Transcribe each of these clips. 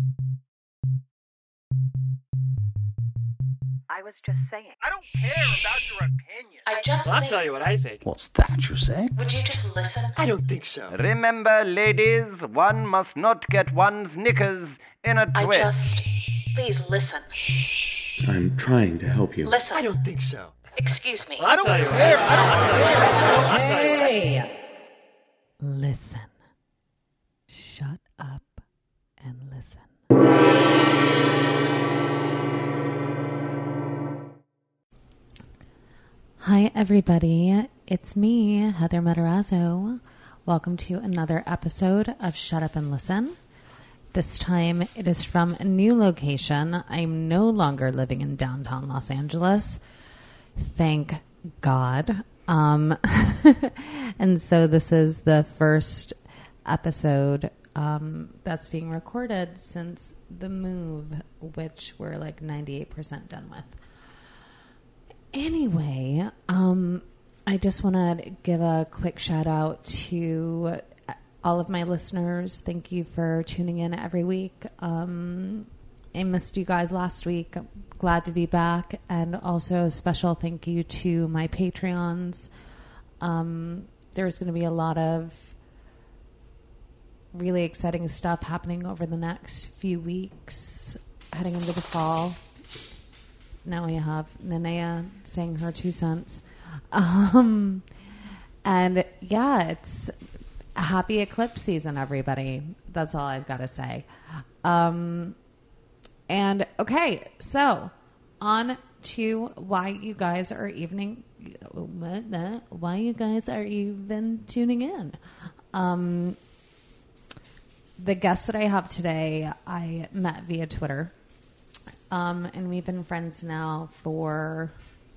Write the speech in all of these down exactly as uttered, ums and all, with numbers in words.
I was just saying. I don't care about your opinion. I just Well, I'll think... tell you what I think. What's that you say? Would you just listen? I don't think so. Remember, ladies, one must not get one's knickers in a I twist. just... Please listen. I'm trying to help you. Listen. I don't think so. Excuse me. Well, I'll tell you what I think. I don't I'll tell you what I think. Hey! Listen. Shut up and listen. Hi, everybody. It's me, Heather Matarazzo. Welcome to another episode of Shut Up and Listen. This time it is from a new location. I'm no longer living in downtown Los Angeles. Thank God. Um, and so this is the first episode um, that's being recorded since the move, which we're like ninety-eight percent done with. Anyway, um, I just want to give a quick shout out to all of my listeners. Thank you for tuning in every week. Um, I missed you guys last week. I'm glad to be back. And also a special thank you to my Patreons. Um, there's going to be a lot of really exciting stuff happening over the next few weeks, heading into the fall. Now we have Nanea saying her two cents. Um, and yeah, it's a happy eclipse season, everybody. That's all I've got to say. Um, and okay, so on to why you guys are evening, why you guys are even tuning in. Um, the guest that I have today, I met via Twitter. Um, and we've been friends now for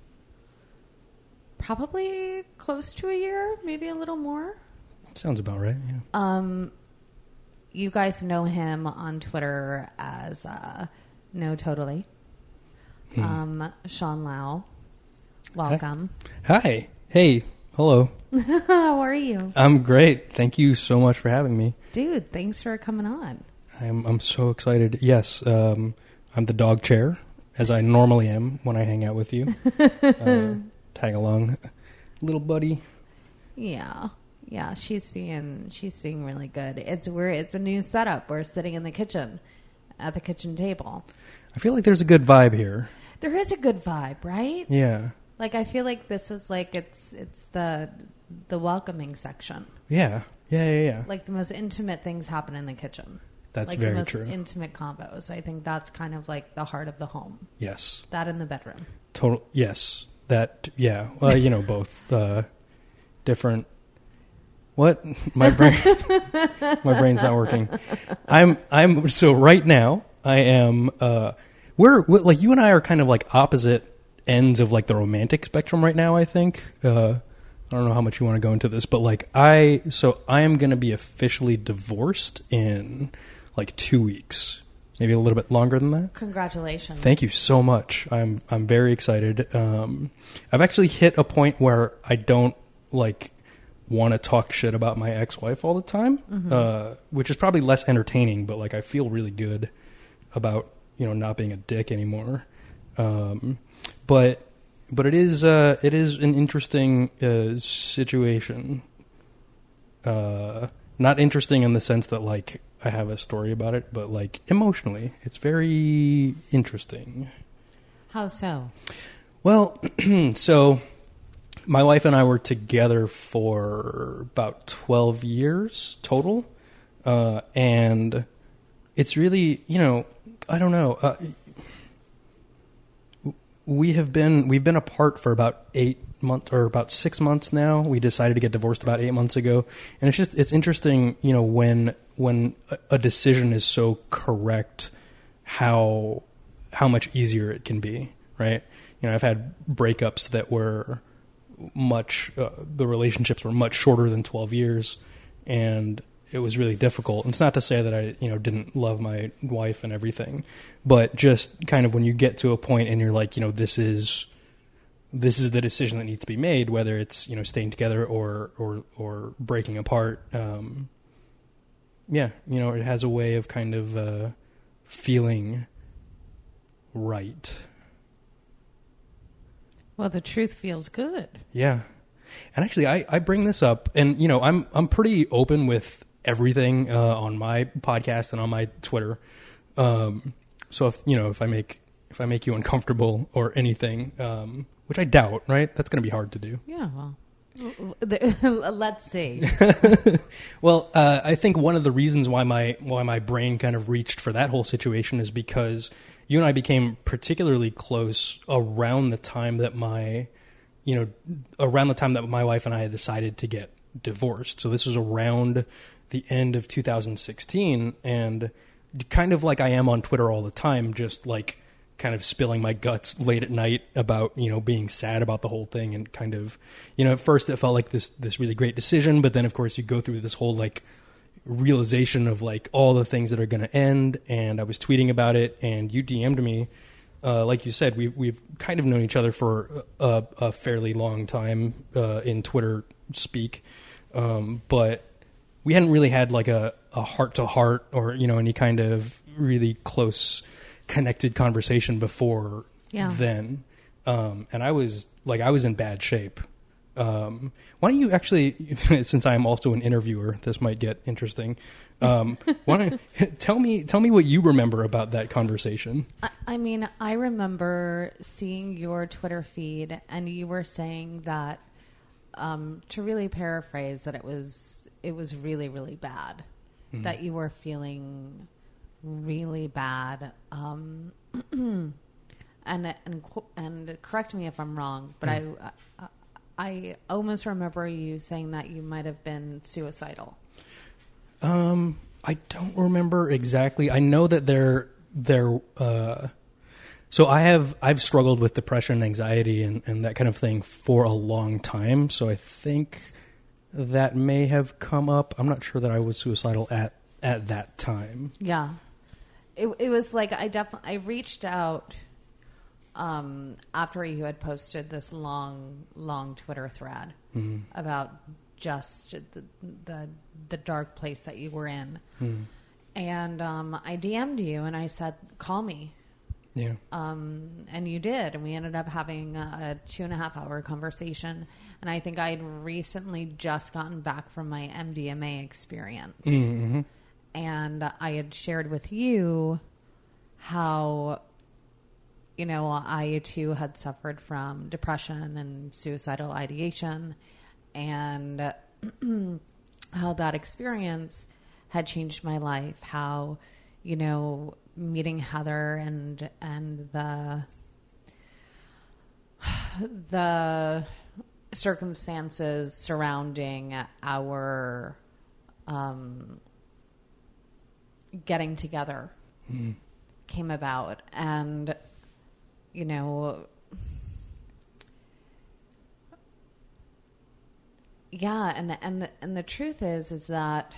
probably close to a year, maybe a little more. Sounds about right, yeah. Um, you guys know him on Twitter as uh, No Totally. Hmm. Um, Sean Lau, welcome. Hi. Hi. Hey, hello. How are you? I'm great. Thank you so much for having me. Dude, thanks for coming on. I'm I'm so excited. Yes, um... I'm the dog chair, as I normally am when I hang out with you. uh, tag along, little buddy. Yeah, yeah. She's being she's being really good. It's we're it's a new setup. We're sitting in the kitchen, at the kitchen table. I feel like there's a good vibe here. There is a good vibe, right? Yeah. Like I feel like this is like it's it's the the welcoming section. Yeah, yeah, yeah, yeah. Like the most intimate things happen in the kitchen. That's like very the most true. Intimate combos. I think that's kind of like the heart of the home. Yes. That in the bedroom. Total. Yes. That. Yeah. Well, you know, both uh, different. What? My brain. My brain's not working. I'm. I'm. So right now, I am. Uh, we're, we're like you and I are kind of like opposite ends of like the romantic spectrum right now. I think. Uh, I don't know how much you want to go into this, but like I. So I am going to be officially divorced in like two weeks, maybe a little bit longer than that. Congratulations. Thank you so much. I'm I'm very excited. Um, I've actually hit a point where I don't like want to talk shit about my ex-wife all the time, mm-hmm. uh, which is probably less entertaining, but like I feel really good about, you know, not being a dick anymore. Um, but but it is uh, it is an interesting uh, situation. Uh, not interesting in the sense that like I have a story about it, but like emotionally, it's very interesting. How so? Well, so my wife and I were together for about twelve years total. Uh, and it's really, you know, I don't know. Uh, we have been, we've been apart for about eight months or about six months now. We decided to get divorced about eight months ago. And it's just, it's interesting, you know, when, when a decision is so correct, how, how much easier it can be, right? You know, I've had breakups that were much, uh, the relationships were much shorter than twelve years, and it was really difficult. And it's not to say that I, you know, didn't love my wife and everything, but just kind of when you get to a point and you're like, you know, this is, this is the decision that needs to be made, whether it's, you know, staying together or, or, or breaking apart. Um, yeah, you know, it has a way of kind of, uh, feeling right. Well, the truth feels good. Yeah. And actually, I, I bring this up, and, you know, I'm I'm pretty open with everything uh, on my podcast and on my Twitter. Um, so if, you know, if I make if I make you uncomfortable or anything, um, which I doubt, right? That's going to be hard to do. Yeah, well, let's see. Well, uh, I think one of the reasons why my why my brain kind of reached for that whole situation is because you and I became particularly close around the time that my, you know, around the time that my wife and I had decided to get divorced. So this was around the end of two thousand sixteen, and kind of like I am on Twitter all the time, just like kind of spilling my guts late at night about, you know, being sad about the whole thing, and kind of, you know, at first it felt like this this really great decision, but then of course you go through this whole like realization of like all the things that are going to end. And I was tweeting about it, and you D M'd me. Uh, like you said, we, we've kind of known each other for a, a fairly long time uh, in Twitter speak, um, but we hadn't really had like a, a heart-to-heart or, you know, any kind of really close connected conversation before Yeah. then. Um, and I was like, I was in bad shape. Um, why don't you actually, since I am also an interviewer, this might get interesting. Um, why don't tell me, tell me what you remember about that conversation. I, I mean, I remember seeing your Twitter feed, and you were saying that, um, to really paraphrase, that it was it was really, really bad, mm. that you were feeling really bad. Um, and and and correct me if I'm wrong, but mm. I, I I almost remember you saying that you might have been suicidal. Um, I don't remember exactly. I know that there, there, uh, so I have, I've struggled with depression, anxiety, and, and that kind of thing for a long time. So I think that may have come up. I'm not sure that I was suicidal at, at that time. Yeah. It, it was like, I definitely, I reached out, um, after you had posted this long, long Twitter thread mm-hmm. about just the, the the dark place that you were in. Hmm. And um, I D M'd you and I said, call me. Yeah. Um, and you did. And we ended up having a, a two and a half hour conversation. And I think I had recently just gotten back from my M D M A experience. Mm-hmm. And I had shared with you how, you know, I too had suffered from depression and suicidal ideation, and how that experience had changed my life, how, you know, meeting Heather and and the the circumstances surrounding our um, getting together mm. came about. And, you know, yeah, and and the, and the truth is is that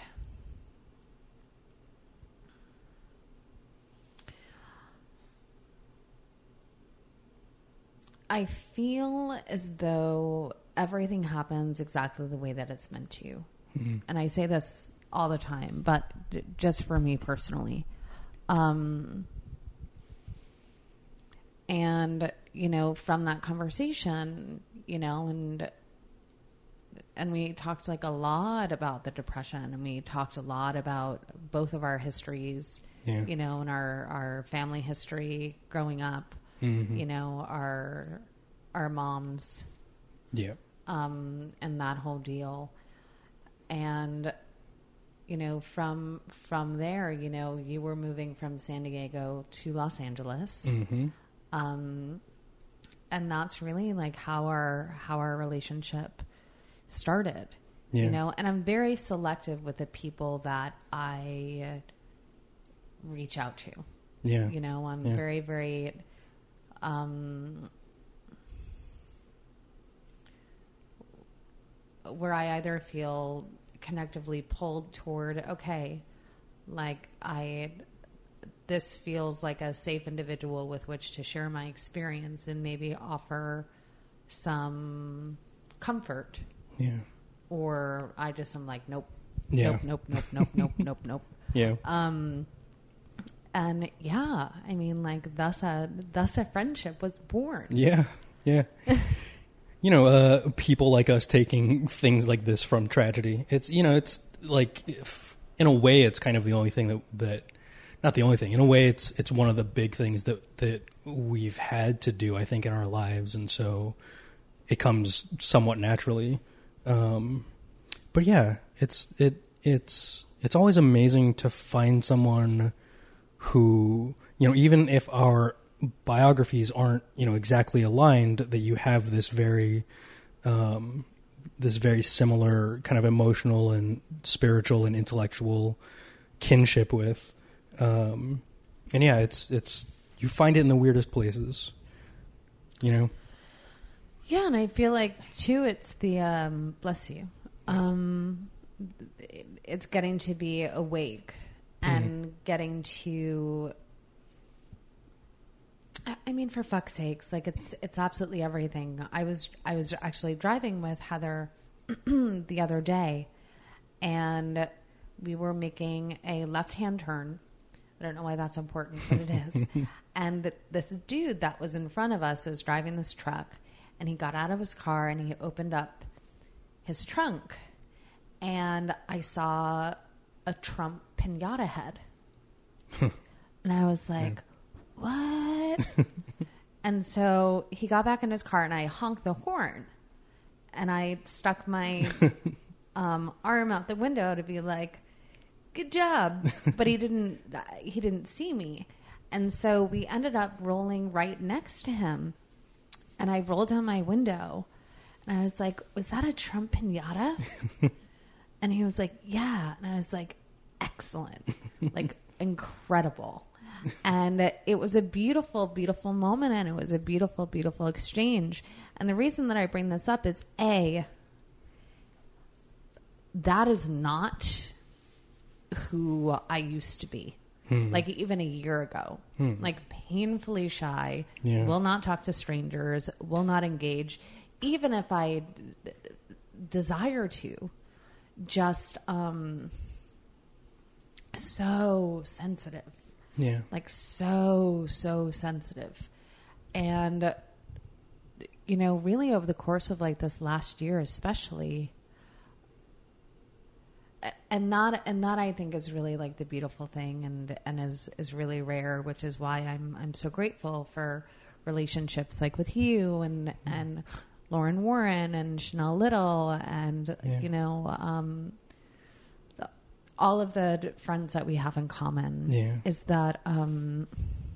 I feel as though everything happens exactly the way that it's meant to. Mm-hmm. And I say this all the time, but d- just for me personally. Um, and, you know, from that conversation, you know, and and we talked like a lot about the depression, and we talked a lot about both of our histories, yeah. you know, and our, our family history growing up, mm-hmm. you know, our, our moms, yeah. um, and that whole deal. And, you know, from, from there, you know, you were moving from San Diego to Los Angeles. Mm-hmm. Um, and that's really like how our, how our relationship started, yeah. you know, and I'm very selective with the people that I reach out to. Yeah. You know, I'm yeah. very, very, um, where I either feel connectively pulled toward, okay, like I, this feels like a safe individual with which to share my experience and maybe offer some comfort. Yeah. Or I just am like, nope, yeah. nope, nope, nope, nope, nope, nope, nope. Yeah. Um, and yeah, I mean, like thus a thus a friendship was born. Yeah, yeah. You know, uh, people like us taking things like this from tragedy. It's, you know, it's like, if, in a way, it's kind of the only thing that, that, not the only thing. In a way, it's it's one of the big things that that we've had to do, I think, in our lives, and so it comes somewhat naturally. Um, but yeah, it's it it's it's always amazing to find someone who, you know, even if our biographies aren't, you know, exactly aligned, that you have this very um, this very similar kind of emotional and spiritual and intellectual kinship with. Um, and yeah, it's it's you find it in the weirdest places, you know. Yeah, and I feel like too, it's the um, bless you. Um, it, it's getting to be awake and mm-hmm. getting to. I, I mean, for fuck's sakes, like it's it's absolutely everything. I was I was actually driving with Heather the other day, and we were making a left-hand turn. I don't know why that's important, but it is. And th- this dude that was in front of us was driving this truck, and he got out of his car and he opened up his trunk, and I saw a Trump pinata head. And I was like, what? And so he got back in his car and I honked the horn, and I stuck my um, arm out the window to be like, good job. But he didn't, he didn't see me. And so we ended up rolling right next to him, and I rolled down my window and I was like, was that a Trump pinata? And he was like, yeah. And I was like, excellent, like incredible. And it was a beautiful, beautiful moment, and it was a beautiful, beautiful exchange. And the reason that I bring this up is, A, that is not who I used to be. Hmm. Like even a year ago, hmm. like painfully shy, yeah. will not talk to strangers, will not engage, even if I d- desire to. Just um, so sensitive. Yeah. Like so, so sensitive. And, you know, really over the course of like this last year, especially, and that, and that I think is really like the beautiful thing, and, and is, is really rare, which is why I'm, I'm so grateful for relationships like with you and, mm. and Lauren Warren and Chanel Little and, yeah. you know, um, all of the friends that we have in common. Yeah. Is that, um,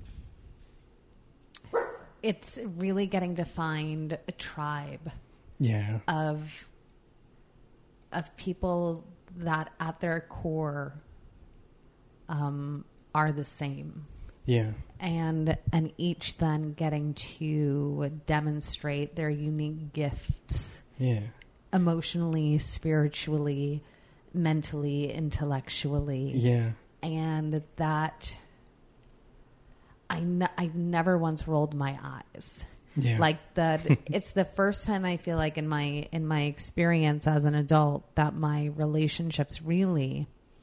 it's really getting to find a tribe. Yeah. Of, of people that at their core, um, are the same. Yeah. And, and each then getting to demonstrate their unique gifts. Yeah. Emotionally, spiritually, mentally, intellectually. Yeah. And that I ne- I've never once rolled my eyes. Yeah. Like that it's the first time I feel like in my in my experience as an adult that my relationships really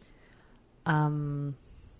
um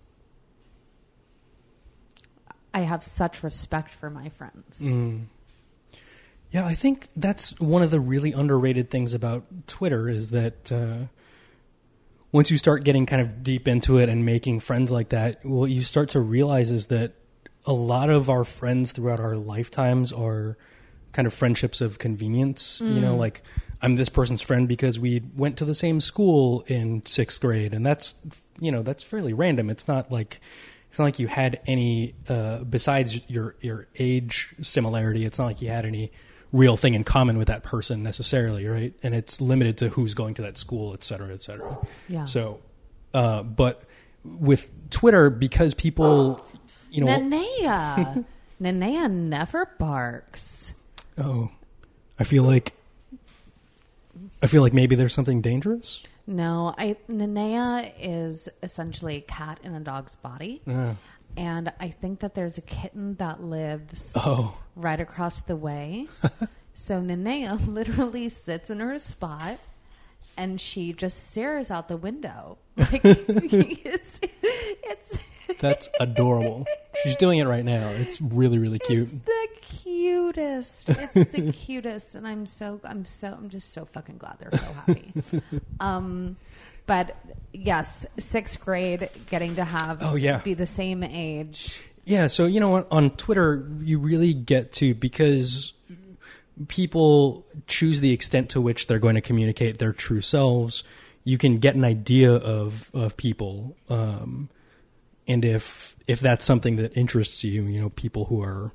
I have such respect for my friends. Mm. Yeah, I think that's one of the really underrated things about Twitter is that uh, once you start getting kind of deep into it and making friends like that, what you start to realize is that a lot of our friends throughout our lifetimes are kind of friendships of convenience. Mm. You know, like I'm this person's friend because we went to the same school in sixth grade, and that's, you know, that's fairly random. It's not like it's not like you had any uh, besides your your age similarity. It's not like you had any real thing in common with that person necessarily, right? And it's limited to who's going to that school, et cetera, et cetera. Yeah. So, uh, but with Twitter, because people, you know, Nenea, Nenea never barks. Oh, I feel like I feel like maybe there's something dangerous. No, I Nenea is essentially a cat in a dog's body. Yeah. And I think that there's a kitten that lives oh. right across the way. So Nenea literally sits in her spot and she just stares out the window. Like it's, it's That's adorable. She's doing it right now. It's really, really cute. It's the cutest. It's the cutest, and I'm so I'm so I'm just so fucking glad they're so happy. um, but yes, sixth grade, getting to have Oh, yeah. be the same age. Yeah, so, you know, on, on Twitter, you really get to, because people choose the extent to which they're going to communicate their true selves, you can get an idea of, of people. Um, and if if that's something that interests you, you know, people who are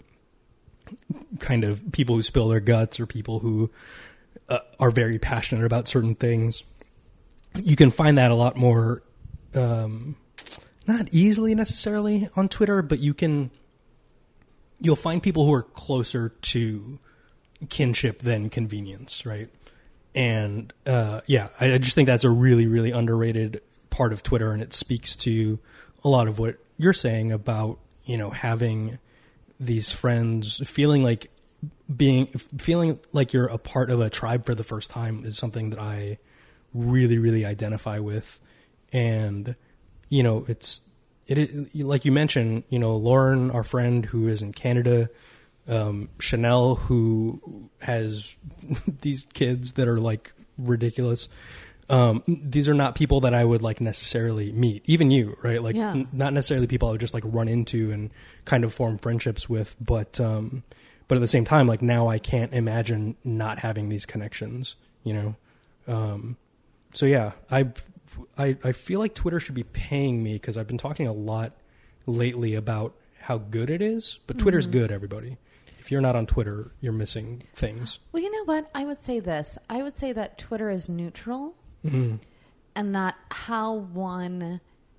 kind of people who spill their guts or people who uh, are very passionate about certain things, you can find that a lot more... Um, not easily necessarily on Twitter, but you can, you'll find people who are closer to kinship than convenience, right? And uh, yeah, I, I just think that's a really, really underrated part of Twitter, and it speaks to a lot of what you're saying about, you know, having these friends, feeling like being, feeling like you're a part of a tribe for the first time is something that I really, really identify with. And you know, it's, it is, like you mentioned, you know, Lauren, our friend who is in Canada, um, Chanel, who has these kids that are like ridiculous. Um, these are not people that I would like necessarily meet. Even you, right? Like Yeah. n- not necessarily people I would just like run into and kind of form friendships with. But, um, but at the same time, like now I can't imagine not having these connections, you know? Um, so yeah, I've, I, I feel like Twitter should be paying me because I've been talking a lot lately about how good it is. But Twitter's Mm-hmm. good, everybody. If you're not on Twitter, you're missing things. Well, you know what? I would say this. I would say that Twitter is neutral, Mm-hmm. and that how one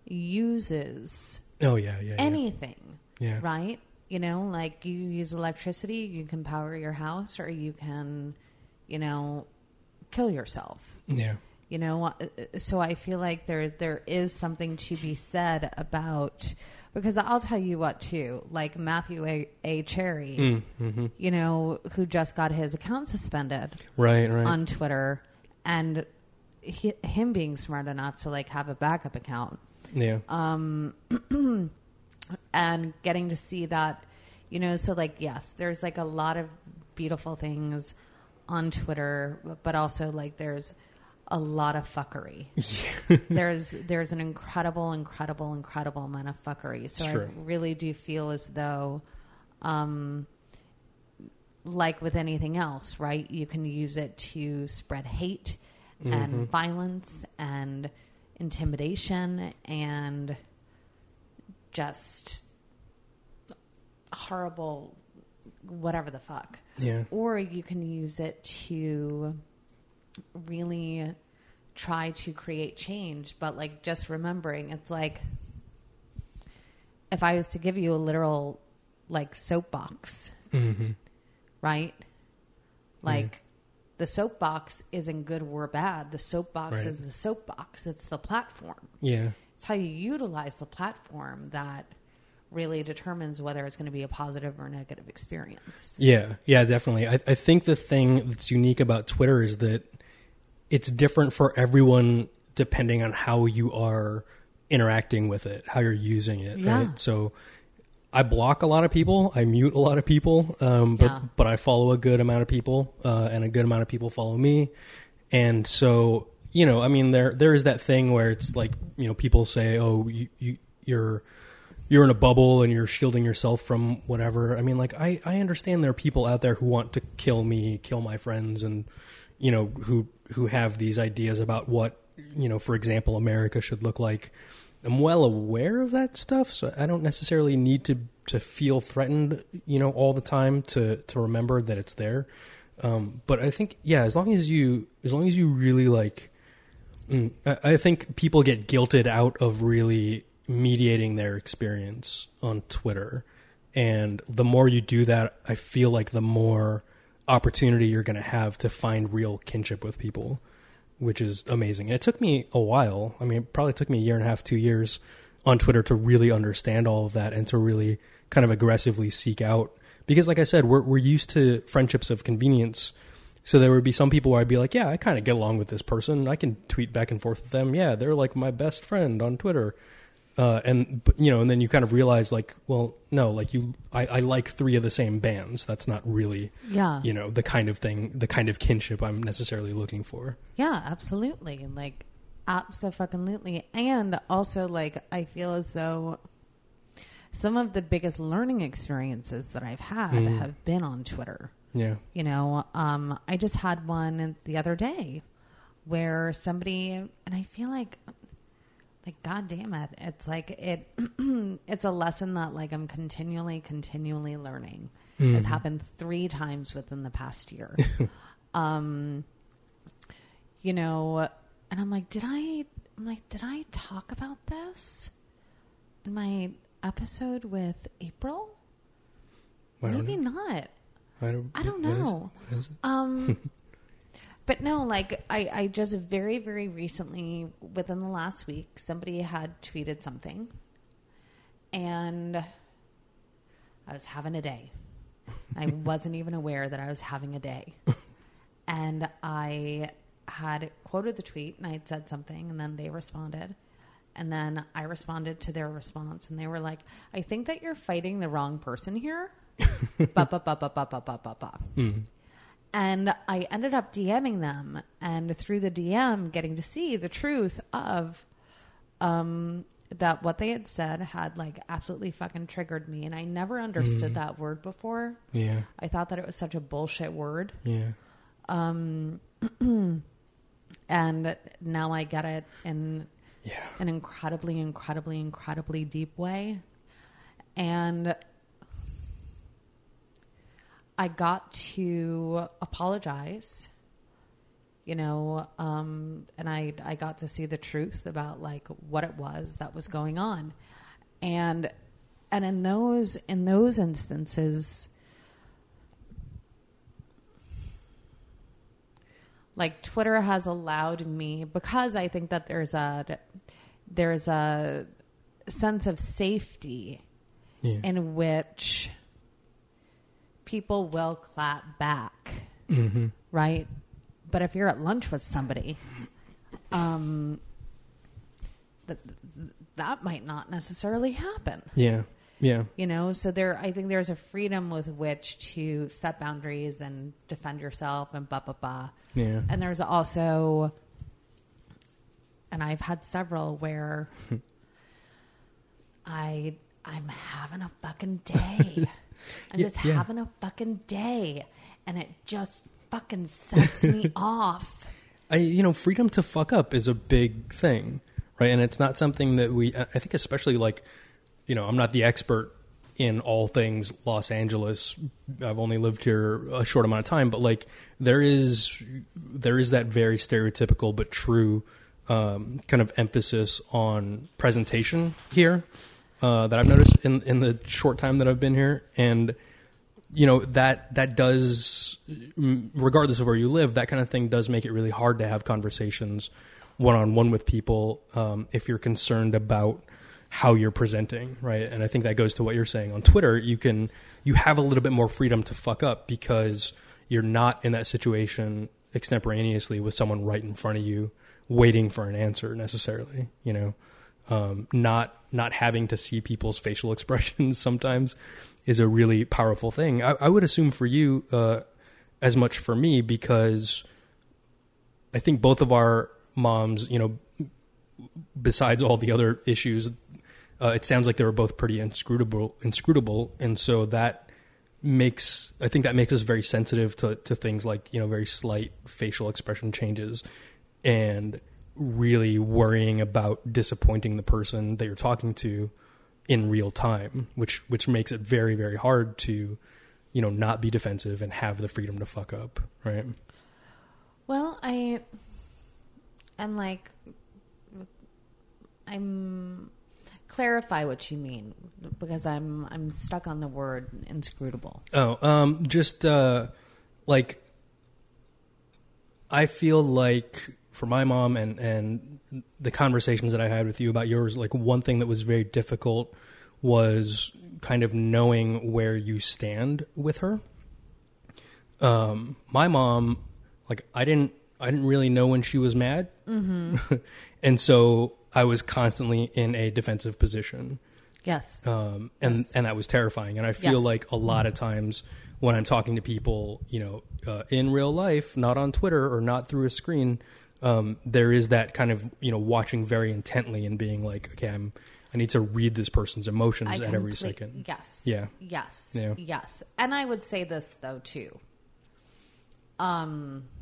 uses Oh, yeah, yeah, yeah. anything, Yeah. right? You know, like you use electricity, you can power your house, or you can, you know, kill yourself. Yeah. You know, uh, so I feel like there there is something to be said about, because I'll tell you what too, like Matthew A. A. Cherry, Mm, mm-hmm. you know, who just got his account suspended Right, right. on Twitter, and he, him being smart enough to like have a backup account, yeah. um, and getting to see that, you know, so like, yes, there's like a lot of beautiful things on Twitter, but also like there's a lot of fuckery. there's there's an incredible, incredible, incredible amount of fuckery. So It's true. I really do feel as though, um, like with anything else, right? You can use it to spread hate Mm-hmm. and violence and intimidation and just horrible, whatever the fuck. Yeah. Or you can use it to really try to create change. But like just remembering, it's like if I was to give you a literal like soapbox, Mm-hmm. right? Like the soapbox isn't good or bad. The soapbox Right. is the soapbox. It's the platform. Yeah. It's how you utilize the platform that really determines whether it's going to be a positive or negative experience. Yeah, yeah, definitely. I, I think the thing that's unique about Twitter is that it's different for everyone depending on how you are interacting with it, how you're using it. Yeah. Right? So I block a lot of people. I mute a lot of people. Um, but, Yeah. but I follow a good amount of people, uh, and a good amount of people follow me. And so, you know, I mean, there, there is that thing where it's like, you know, people say, oh, you, you, you're, you're in a bubble and you're shielding yourself from whatever. I mean, like, I, I understand there are people out there who want to kill me, kill my friends, and, you know, who, who have these ideas about what, you know, for example, America should look like. I'm well aware of that stuff, so I don't necessarily need to, to feel threatened, you know, all the time to, to remember that it's there. Um, but I think, yeah, as long as you, as long as you really like, mm, I, I think people get guilted out of really mediating their experience on Twitter. And the more you do that, I feel like the more opportunity you're going to have to find real kinship with people, which is amazing. And it took me a while. I mean, it probably took me a year and a half, two years on Twitter to really understand all of that and to really kind of aggressively seek out. Because like I said, we're we're used to friendships of convenience. So there would be some people where I'd be like, yeah, I kind of get along with this person. I can tweet back and forth with them. Yeah, they're like my best friend on Twitter. Uh, and but, you know, and then you kind of realize, like, well, no, like you, I, I like three of the same bands. That's not really, Yeah. you know, the kind of thing, the kind of kinship I'm necessarily looking for. Yeah, absolutely. Like, abso-fucking-lutely. And also, like, I feel as though some of the biggest learning experiences that I've had Mm. have been on Twitter. Yeah. You know, um, I just had one the other day where somebody, and I feel like, like, God damn it. It's like, it, it's a lesson that, like, I'm continually, continually learning. Mm. It's happened three times within the past year. um, you know, and I'm like, did I, I'm like, did I talk about this in my episode with April? I don't Maybe know. not. I don't, I don't what is it? know. What is it? Um, but no, like I, I just very, very recently, within the last week, somebody had tweeted something, and I was having a day. I wasn't even aware that I was having a day, and I had quoted the tweet, and I had said something, and then they responded. And then I responded to their response, and they were like, I think that you're fighting the wrong person here. ba, ba, ba, ba, ba, ba, ba, ba, ba. Mm. And I ended up DMing them, and through the D M, getting to see the truth of um, that what they had said had, like, absolutely fucking triggered me. And I never understood Mm. that word before. Yeah. I thought that it was such a bullshit word. Yeah. Um, and now I get it in Yeah. an incredibly, incredibly, incredibly deep way. And I got to apologize, you know, um, and I, I got to see the truth about, like, what it was that was going on. And, and in those, in those instances, like, Twitter has allowed me, because I think that there's a, there's a sense of safety Yeah. in which people will clap back, Mm-hmm. right? But if you're at lunch with somebody, um, th- th- that might not necessarily happen. Yeah. Yeah. You know, so there, I think there's a freedom with which to set boundaries and defend yourself and blah, blah, blah. Yeah. And there's also, and I've had several where I, I'm having a fucking day. I'm Yeah, just yeah. having a fucking day. And it just fucking sets me off. I, you know, freedom to fuck up is a big thing, right? And it's not something that we, I think especially, like, you know, I'm not the expert in all things Los Angeles. I've only lived here a short amount of time, but, like, there is, there is that very stereotypical but true um, kind of emphasis on presentation here uh, that I've noticed in, in the short time that I've been here. And, you know, that, that does, regardless of where you live, that kind of thing does make it really hard to have conversations one-on-one with people um, if you're concerned about how you're presenting, right? And I think that goes to what you're saying. On Twitter, you can, you have a little bit more freedom to fuck up because you're not in that situation extemporaneously with someone right in front of you waiting for an answer necessarily, you know? Um, not, not having to see people's facial expressions sometimes is a really powerful thing. I, I would assume for you, uh, as much for me, because I think both of our moms, you know, besides all the other issues, uh, it sounds like they were both pretty inscrutable, inscrutable. And so that makes, I think that makes us very sensitive to, to things like, you know, very slight facial expression changes and really worrying about disappointing the person that you're talking to in real time, which, which makes it very, very hard to, you know, not be defensive and have the freedom to fuck up. Right. Well, I, I'm like, I'm clarify what you mean because I'm I'm stuck on the word inscrutable. Oh, um, just uh, like I feel like for my mom and and the conversations that I had with you about yours, like one thing that was very difficult was kind of knowing where you stand with her. Um, my mom, like I didn't I didn't really know when she was mad. Mm-hmm. And so I was constantly in a defensive position. Yes. Um, and, Yes. and that was terrifying. And I feel Yes. like a lot of times when I'm talking to people, you know, uh, in real life, not on Twitter or not through a screen, um, there is that kind of, you know, watching very intently and being like, okay, I'm, I need to read this person's emotions I at every complete- second. Yes. Yeah. Yes. Yeah. Yes. And I would say this though too. Um,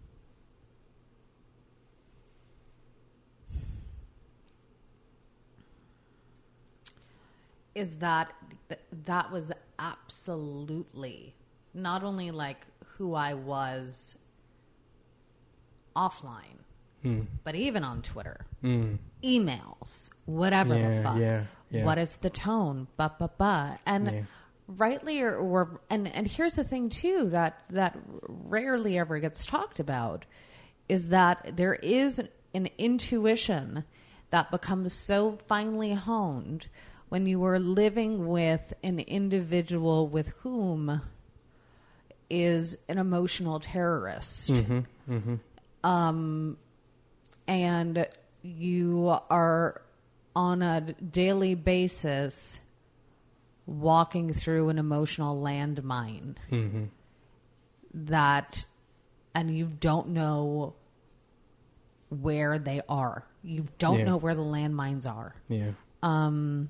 is that th- that was absolutely not only like who I was offline, Mm. but even on Twitter, Mm. emails, whatever Yeah, the fuck. yeah, yeah. What is the tone? Ba ba ba. And Yeah. rightly or, or and and here's the thing too that that rarely ever gets talked about is that there is an intuition that becomes so finely honed when you are living with an individual with whom is an emotional terrorist. Mm-hmm. Mm-hmm. Um, and you are on a daily basis walking through an emotional landmine Mm-hmm. that, and you don't know where they are. You don't Yeah. know where the landmines are. Yeah. Um,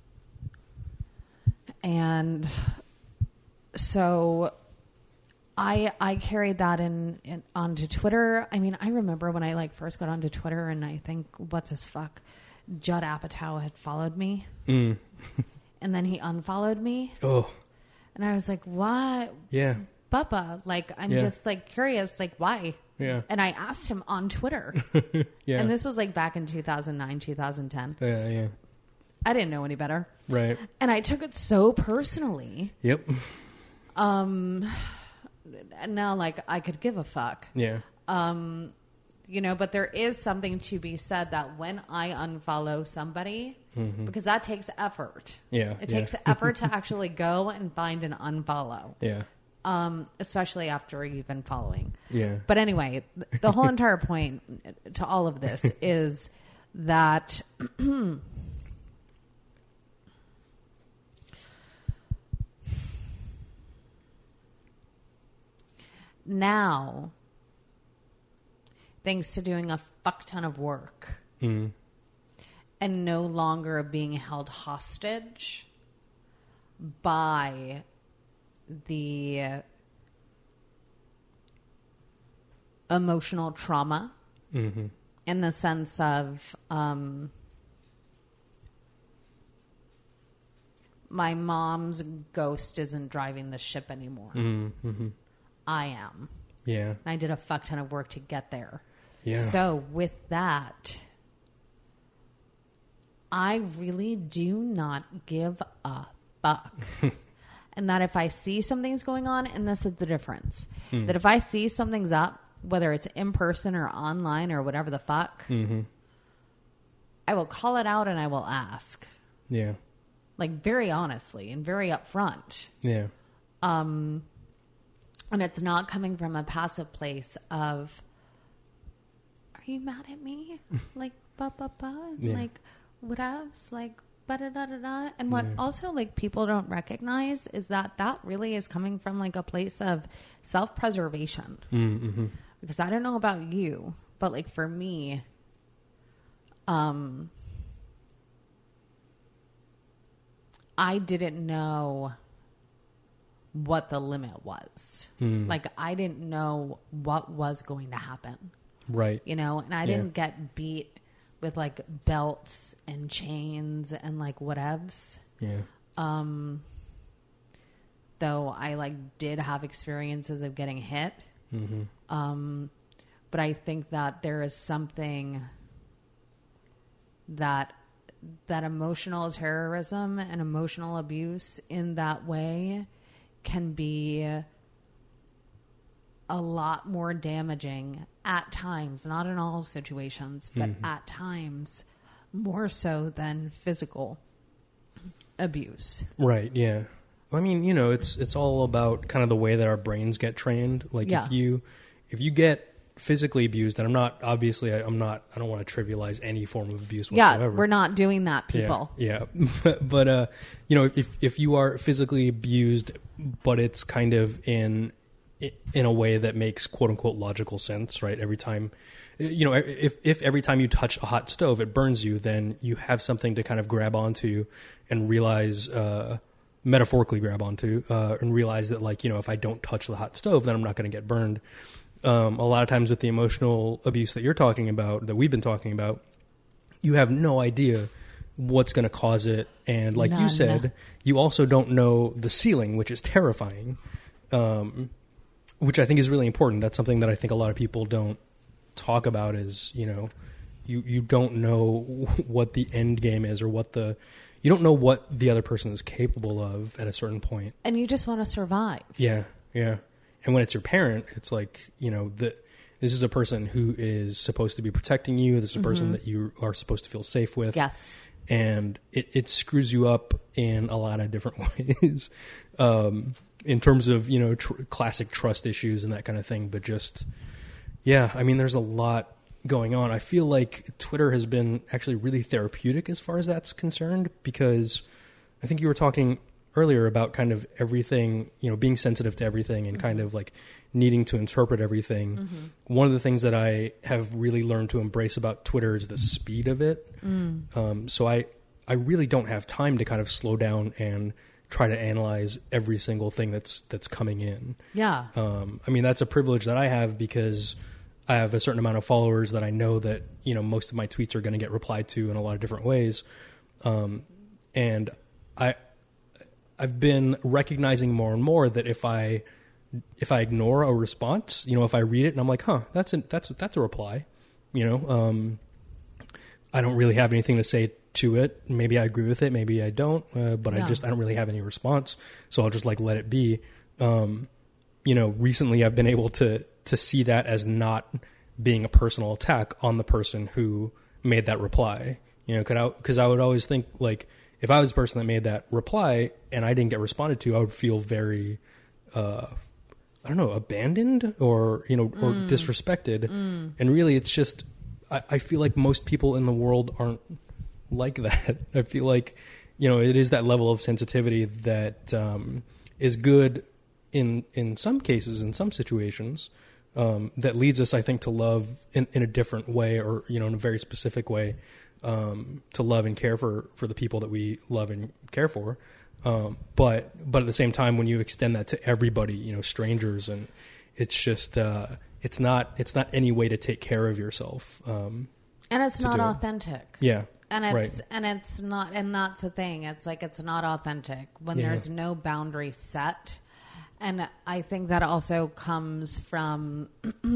and so I I carried that in, in onto Twitter. I mean, I remember when I like first got onto Twitter, and I think what's his fuck, Judd Apatow had followed me, Mm. and then he unfollowed me, Oh, and I was like, what, yeah. Bubba? Like, I'm Yeah. just like curious, like why? Yeah. And I asked him on Twitter, Yeah. and this was like back in two thousand nine, two thousand ten. Yeah, yeah. I didn't know any better, Right. and I took it so personally. Yep. Um, and now like I could give a fuck. Yeah. Um, you know, but there is something to be said that when I unfollow somebody, Mm-hmm. because that takes effort. Yeah, It yeah. takes effort to actually go and find an unfollow. Yeah. Um, especially after you've been following. Yeah. But anyway, th- the whole entire point to all of this is that now, thanks to doing a fuck ton of work Mm. and no longer being held hostage by the emotional trauma Mm-hmm. in the sense of um, my mom's ghost isn't driving the ship anymore. Mm-hmm. I am. Yeah. And I did a fuck ton of work to get there. Yeah. So with that, I really do not give a fuck. And that if I see something's going on, and this is the difference, Hmm. that if I see something's up, whether it's in person or online or whatever the fuck, Mm-hmm. I will call it out and I will ask. Yeah. Like very honestly and very upfront. Yeah. Um, and it's not coming from a passive place of, are you mad at me? Like, ba, ba, ba? Yeah. Like, what else? Like, ba, da, da, da, da. And what Yeah. also, like, people don't recognize is that that really is coming from, like, a place of self-preservation. Mm-hmm. Because I don't know about you, but, like, for me, um, I didn't know what the limit was. Mm. Like, I didn't know what was going to happen, Right. you know, and I Yeah. didn't get beat with like belts and chains and like whatevs. Yeah. Um, though I like did have experiences of getting hit. Mm-hmm. Um, but I think that there is something that that emotional terrorism and emotional abuse in that way can be a lot more damaging at times, not in all situations, but Mm-hmm. at times more so than physical abuse. Right. Yeah. I mean, you know, it's it's all about kind of the way that our brains get trained. Like Yeah. if you if you get physically abused, and I'm not obviously I, I'm not I don't want to trivialize any form of abuse Yeah, whatsoever. we're not doing that, people. Yeah, yeah. but uh, you know, if if you are physically abused, but it's kind of in in a way that makes quote unquote logical sense, right? Every time, you know, if if every time you touch a hot stove it burns you, then you have something to kind of grab onto and realize. Uh, metaphorically grab onto uh, and realize that, like, you know, if I don't touch the hot stove, then I'm not going to get burned. Um, a lot of times with the emotional abuse that you're talking about, that we've been talking about, you have no idea what's going to cause it. And like None. you said, you also don't know the ceiling, which is terrifying, um, which I think is really important. That's something that I think a lot of people don't talk about is, you know, you, you don't know what the end game is or what the... You don't know what the other person is capable of at a certain point. And you just want to survive. Yeah, yeah. And when it's your parent, it's like, you know, the, this is a person who is supposed to be protecting you. This is a person mm-hmm. that you are supposed to feel safe with. Yes. And it, it screws you up in a lot of different ways um, in terms of, you know, tr- classic trust issues and that kind of thing. But just, yeah, I mean, there's a lot going on. I feel like Twitter has been actually really therapeutic as far as that's concerned, because I think you were talking earlier about kind of everything, you know, being sensitive to everything and mm-hmm. kind of like needing to interpret everything. Mm-hmm. One of the things that I have really learned to embrace about Twitter is the speed of it. Mm. Um, so I, I really don't have time to kind of slow down and try to analyze every single thing that's, that's coming in. Yeah. Um, I mean, that's a privilege that I have because I have a certain amount of followers that I know that, you know, most of my tweets are going to get replied to in a lot of different ways. Um, and I, I've been recognizing more and more that if I, if I ignore a response, you know, if I read it and I'm like, huh, that's a, that's, that's a reply, you know, um, I don't really have anything to say to it. Maybe I agree with it. Maybe I don't, uh, but yeah. I just, I don't really have any response. So I'll just like, let it be. Um, you know, recently I've been able to, to see that as not being a personal attack on the person who made that reply, you know, cause I, cause I would always think like, if I was the person that made that reply and I didn't get responded to, I would feel very, uh, I don't know, abandoned or, you know, or mm. disrespected. Mm. And really it's just, I, I feel like most people in the world aren't like that. I feel like, you know, it is that level of sensitivity that, um, is good in, in some cases, in some situations, um, that leads us, I think, to love in, in a different way or, you know, in a very specific way, um, to love and care for, for the people that we love and care for. Um, but, but at the same time, when you extend that to everybody, you know, strangers, and it's just, uh, it's not, it's not any way to take care of yourself. Um, and it's not authentic. Yeah. And it's, right. and it's not, and that's the thing. It's like, it's not authentic when Yeah. there's no boundary set. And I think that also comes from,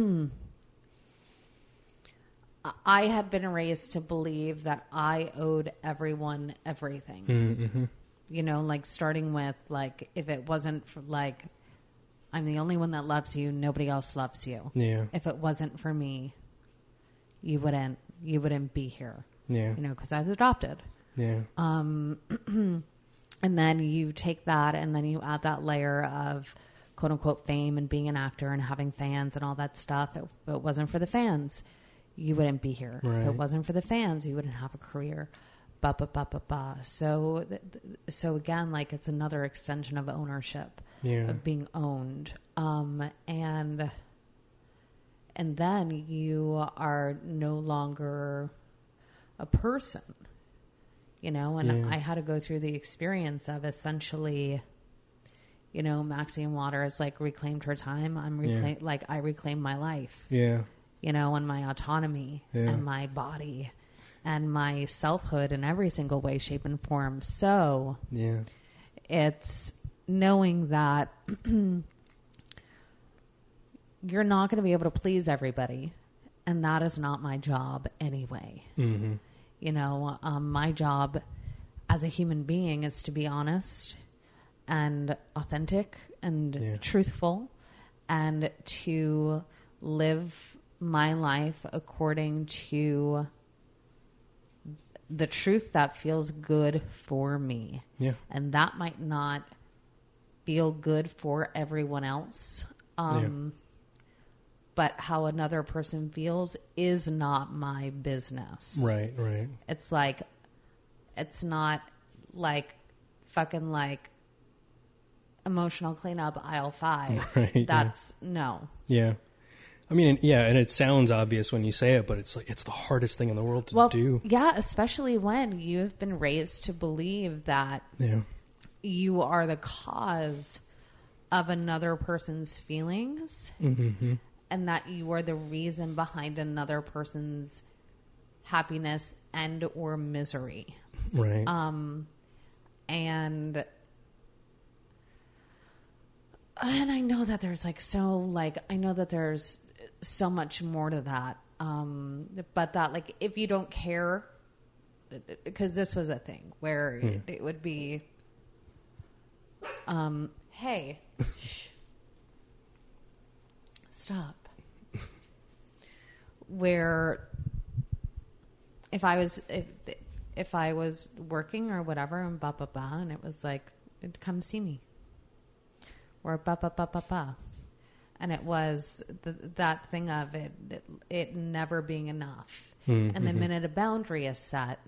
I had been raised to believe that I owed everyone everything. Mm-hmm. You know, like starting with like, if it wasn't for like, I'm the only one that loves you, nobody else loves you. Yeah. If it wasn't for me, you wouldn't, you wouldn't be here. Yeah. You know, because I was adopted. Yeah. Um, and then you take that and then you add that layer of quote unquote fame and being an actor and having fans and all that stuff. If it wasn't for the fans, you wouldn't be here. Right. If it wasn't for the fans, you wouldn't have a career. Ba, ba, ba, ba, ba. So, th- th- so again, like it's another extension of ownership, Yeah. of being owned. Um, and, and then you are no longer a person, you know, and Yeah. I had to go through the experience of essentially, you know, Maxine Waters like reclaimed her time. I'm reclaim, Yeah. like I reclaimed my life, Yeah. you know, and my autonomy Yeah. and my body and my selfhood in every single way, shape, and form. So Yeah. it's knowing that you're not going to be able to please everybody, and that is not my job anyway. Mm-hmm. You know, um, my job as a human being is to be honest and authentic and Yeah. truthful, and to live my life according to the truth that feels good for me. Yeah. And that might not feel good for everyone else. Um, but how another person feels is not my business. Right, right. It's like, it's not like fucking like emotional cleanup aisle five. Right, That's no. Yeah. I mean, yeah, and it sounds obvious when you say it, but it's like it's the hardest thing in the world to Well, do. yeah, especially when you've been raised to believe that Yeah. you are the cause of another person's feelings, Mm-hmm. and that you are the reason behind another person's happiness and or misery. Right. Um, and and I know that there's like so like I know that there's so much more to that. Um, but that like if you don't care, because this was a thing where Hmm. it, it would be, um, hey, shh, stop. Where if I was if if I was working or whatever and ba ba ba, and it was like, come see me, or ba ba ba ba ba, and it was the, that thing of it, it it never being enough, Mm-hmm. and the minute a boundary is set,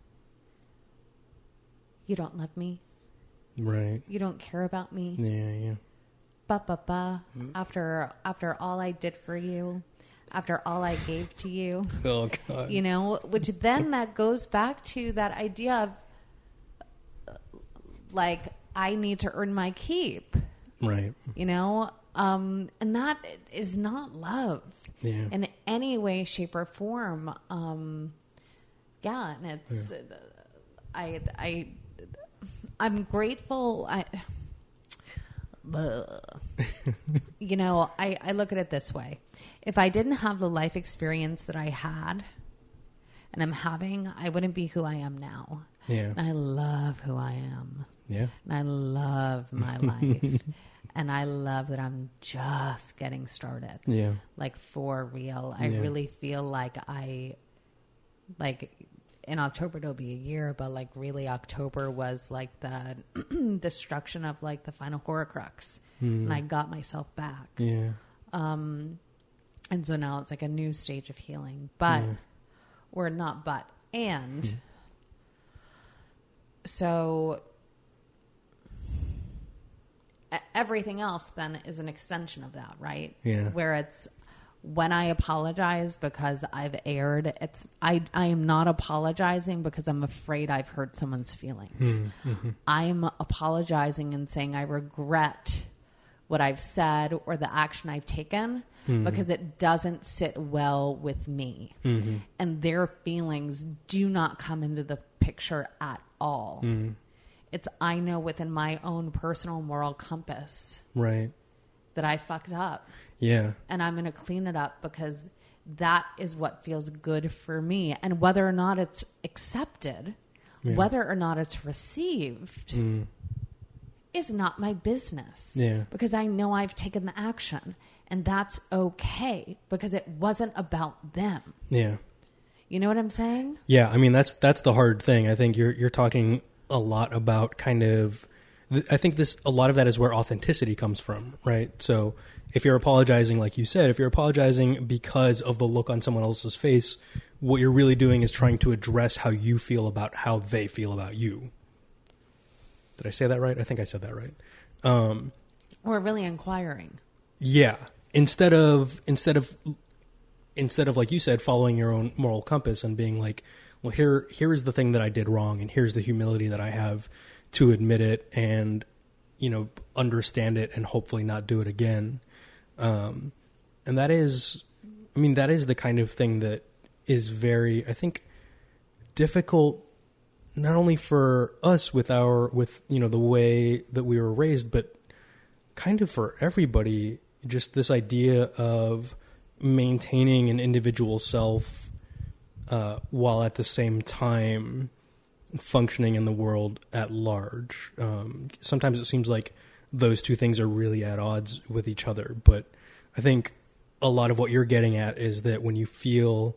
you don't love me, Right. you don't care about me, Yeah, yeah. ba ba ba. After after all I did for you, after all I gave to you. Oh, God. You know, which then that goes back to that idea of uh, like, I need to earn my keep, Right. you know? Um, and that is not love Yeah. in any way, shape, or form. Um, yeah, and it's, uh, I, I, I'm grateful. I, you know, I, I look at it this way. If I didn't have the life experience that I had and I'm having, I wouldn't be who I am now. Yeah. And I love who I am. Yeah. And I love my life. And I love that I'm just getting started. Yeah. Like, for real. I Yeah. really feel like I, like, in October it'll be a year, but like really October was like the destruction of like the final Horcrux. Mm. And I got myself back. Yeah. Um, and so now it's like a new stage of healing, but, Yeah. or not but, and Mm. so e- everything else then is an extension of that, right? Yeah. Where it's, when I apologize because I've erred, it's I I am not apologizing because I'm afraid I've hurt someone's feelings. Mm-hmm. I'm apologizing and saying I regret what I've said or the action I've taken Mm-hmm. because it doesn't sit well with me. Mm-hmm. And their feelings do not come into the picture at all. Mm-hmm. It's, I know within my own personal moral compass Right. that I fucked up. Yeah. And I'm going to clean it up because that is what feels good for me. And whether or not it's accepted, Yeah. whether or not it's received, Mm. is not my business. Yeah. Because I know I've taken the action. And that's okay because it wasn't about them. Yeah. You know what I'm saying? Yeah. I mean, that's, that's the hard thing. I think you're, you're talking a lot about kind of, I think this, a lot of that is where authenticity comes from, right? So if you're apologizing, like you said, if you're apologizing because of the look on someone else's face, what you're really doing is trying to address how you feel about how they feel about you. Did I say that right? I think I said that right. Um, Or really inquiring. yeah. Instead of, instead of, instead of, like you said, following your own moral compass and being like, well, here, here is the thing that I did wrong. And here's the humility that I have to admit it and, you know, understand it and hopefully not do it again. Um, and that is, I mean, that is the kind of thing that is very, I think, difficult, not only for us with our, with, you know, the way that we were raised, but kind of for everybody, just this idea of maintaining an individual self, uh, while at the same time functioning in the world at large. Um, sometimes it seems like those two things are really at odds with each other, but I think a lot of what you're getting at is that when you feel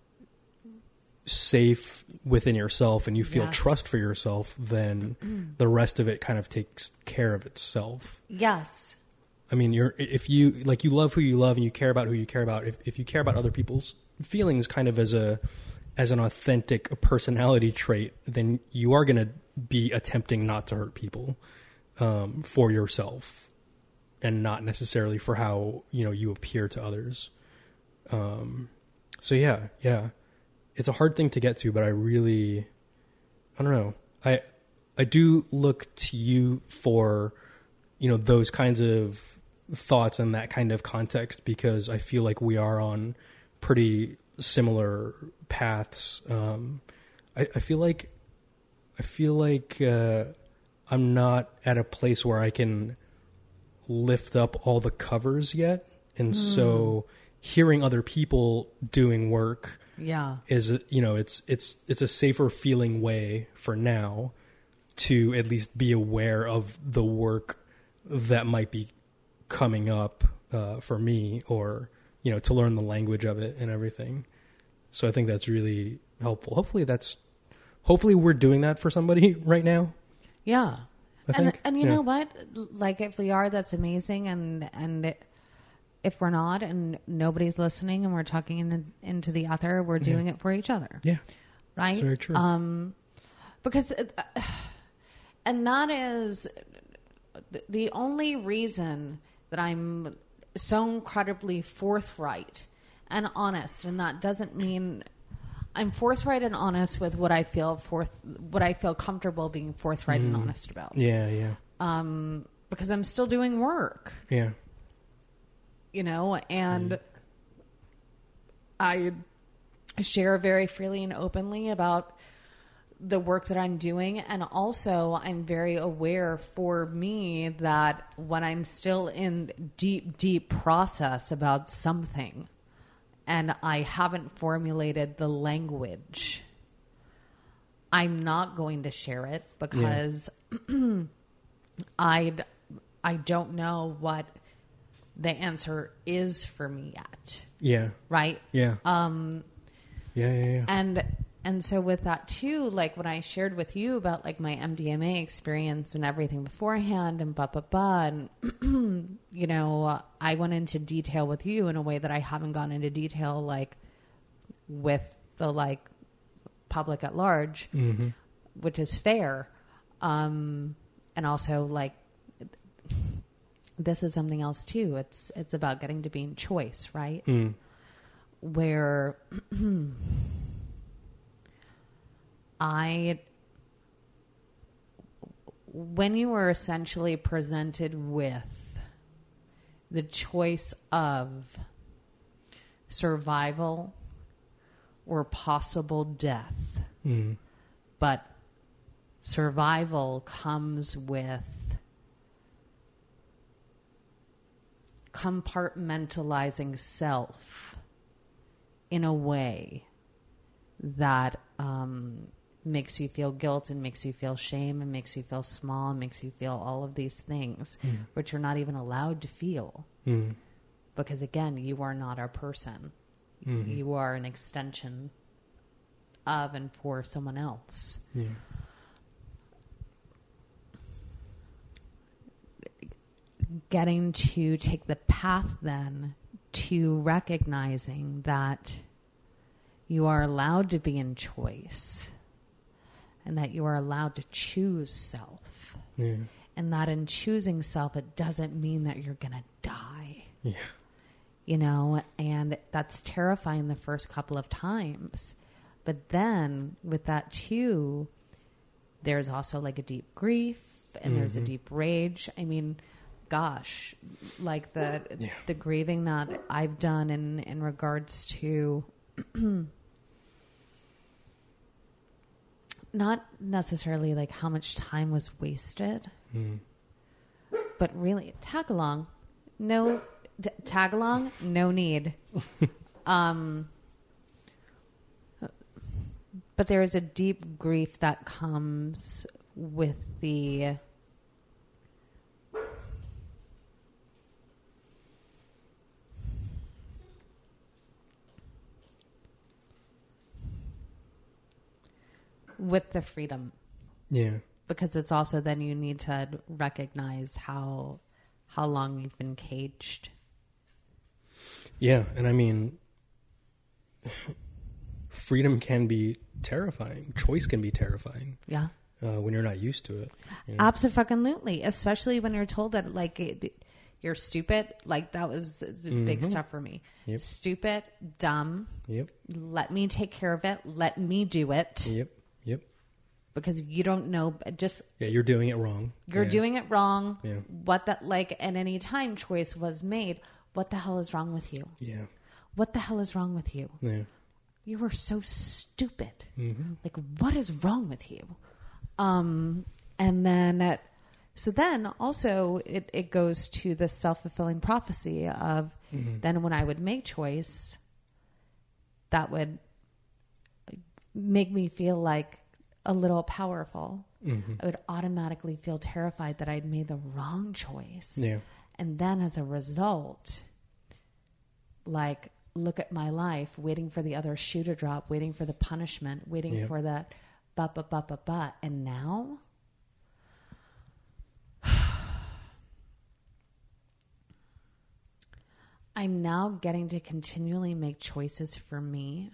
safe within yourself and you feel Yes. trust for yourself, then the rest of it kind of takes care of itself. Yes. I mean, you're if you like you love who you love and you care about who you care about. If if you care about other people's feelings, kind of as a as an authentic personality trait, then you are going to be attempting not to hurt people um, for yourself, and not necessarily for how you know you appear to others. Um, so yeah, yeah, it's a hard thing to get to, but I really, I don't know, I I do look to you for, you know, those kinds of thoughts and that kind of context, because I feel like we are on pretty similar paths. Um, I, I feel like, I feel like uh, I'm not at a place where I can lift up all the covers yet. And mm. so hearing other people doing work yeah. is, you know, it's, it's, it's a safer feeling way for now to at least be aware of the work that might be coming up uh, for me, or, you know, to learn the language of it and everything. So I think that's really helpful. Hopefully that's, hopefully we're doing that for somebody right now. Yeah. I and think. and you yeah. know what? Like, if we are, that's amazing. And, and it, if we're not and nobody's listening and we're talking in, into the other, we're doing yeah. it for each other. Yeah. Right? That's very true. Um, because, uh, and that is the only reason that I'm so incredibly forthright and honest. And that doesn't mean I'm forthright and honest with what I feel forth, what I feel comfortable being forthright mm. and honest about. Yeah. Yeah. Um, because I'm still doing work. Yeah. You know, and mm. I share very freely and openly about the work that I'm doing. And also I'm very aware for me that when I'm still in deep, deep process about something and I haven't formulated the language, I'm not going to share it because yeah. I I don't know what the answer is for me yet. Yeah. Right? Yeah. Um, yeah, yeah, yeah. And and so with that too, like when I shared with you about like my M D M A experience and everything beforehand and blah, blah, blah, and, you know, uh, I went into detail with you in a way that I haven't gone into detail like with the like public at large, mm-hmm. which is fair. Um, and also like, this is something else too. It's, it's about getting to be in choice, right? Mm. Where I, when you were essentially presented with the choice of survival or possible death, mm. but survival comes with compartmentalizing self in a way that um, makes you feel guilt and makes you feel shame and makes you feel small and makes you feel all of these things, mm. which you're not even allowed to feel. Mm. Because again, you are not our person. Mm-hmm. You are an extension of and for someone else. Yeah. Getting to take the path then to recognizing that you are allowed to be in choice and that you are allowed to choose self. Yeah. And that in choosing self, it doesn't mean that you're going to die. Yeah. You know, and that's terrifying the first couple of times. But then with that too, there's also like a deep grief and mm-hmm. there's a deep rage. I mean, gosh, like the yeah. the grieving that I've done in, in regards to not necessarily like how much time was wasted, mm. but really tag along, no t- tag along, no need. um, but there is a deep grief that comes with the with the freedom. Yeah. Because it's also then you need to recognize how how long you've been caged. Yeah, and I mean, freedom can be terrifying. Choice can be terrifying. Yeah. Uh, when you're not used to it. You know? Absolutely. Especially when you're told that, like, it, you're stupid. Like, that was mm-hmm. big stuff for me. Yep. Stupid, dumb. Yep. Let me take care of it. Let me do it. Yep. Yep. Because you don't know, just... Yeah, you're doing it wrong. You're yeah. doing it wrong. Yeah. What that, like, at any time choice was made, what the hell is wrong with you? Yeah. What the hell is wrong with you? Yeah. You are so stupid. Mm-hmm. Like, what is wrong with you? Um, and then, uh, so then also it, it goes to the self-fulfilling prophecy of mm-hmm. then when I would make choice, that would make me feel like a little powerful. Mm-hmm. I would automatically feel terrified that I'd made the wrong choice. Yeah. And then as a result, like, look at my life, waiting for the other shoe to drop, waiting for the punishment, waiting yep. for that but, but, but, but, but. And now, I'm now getting to continually make choices for me.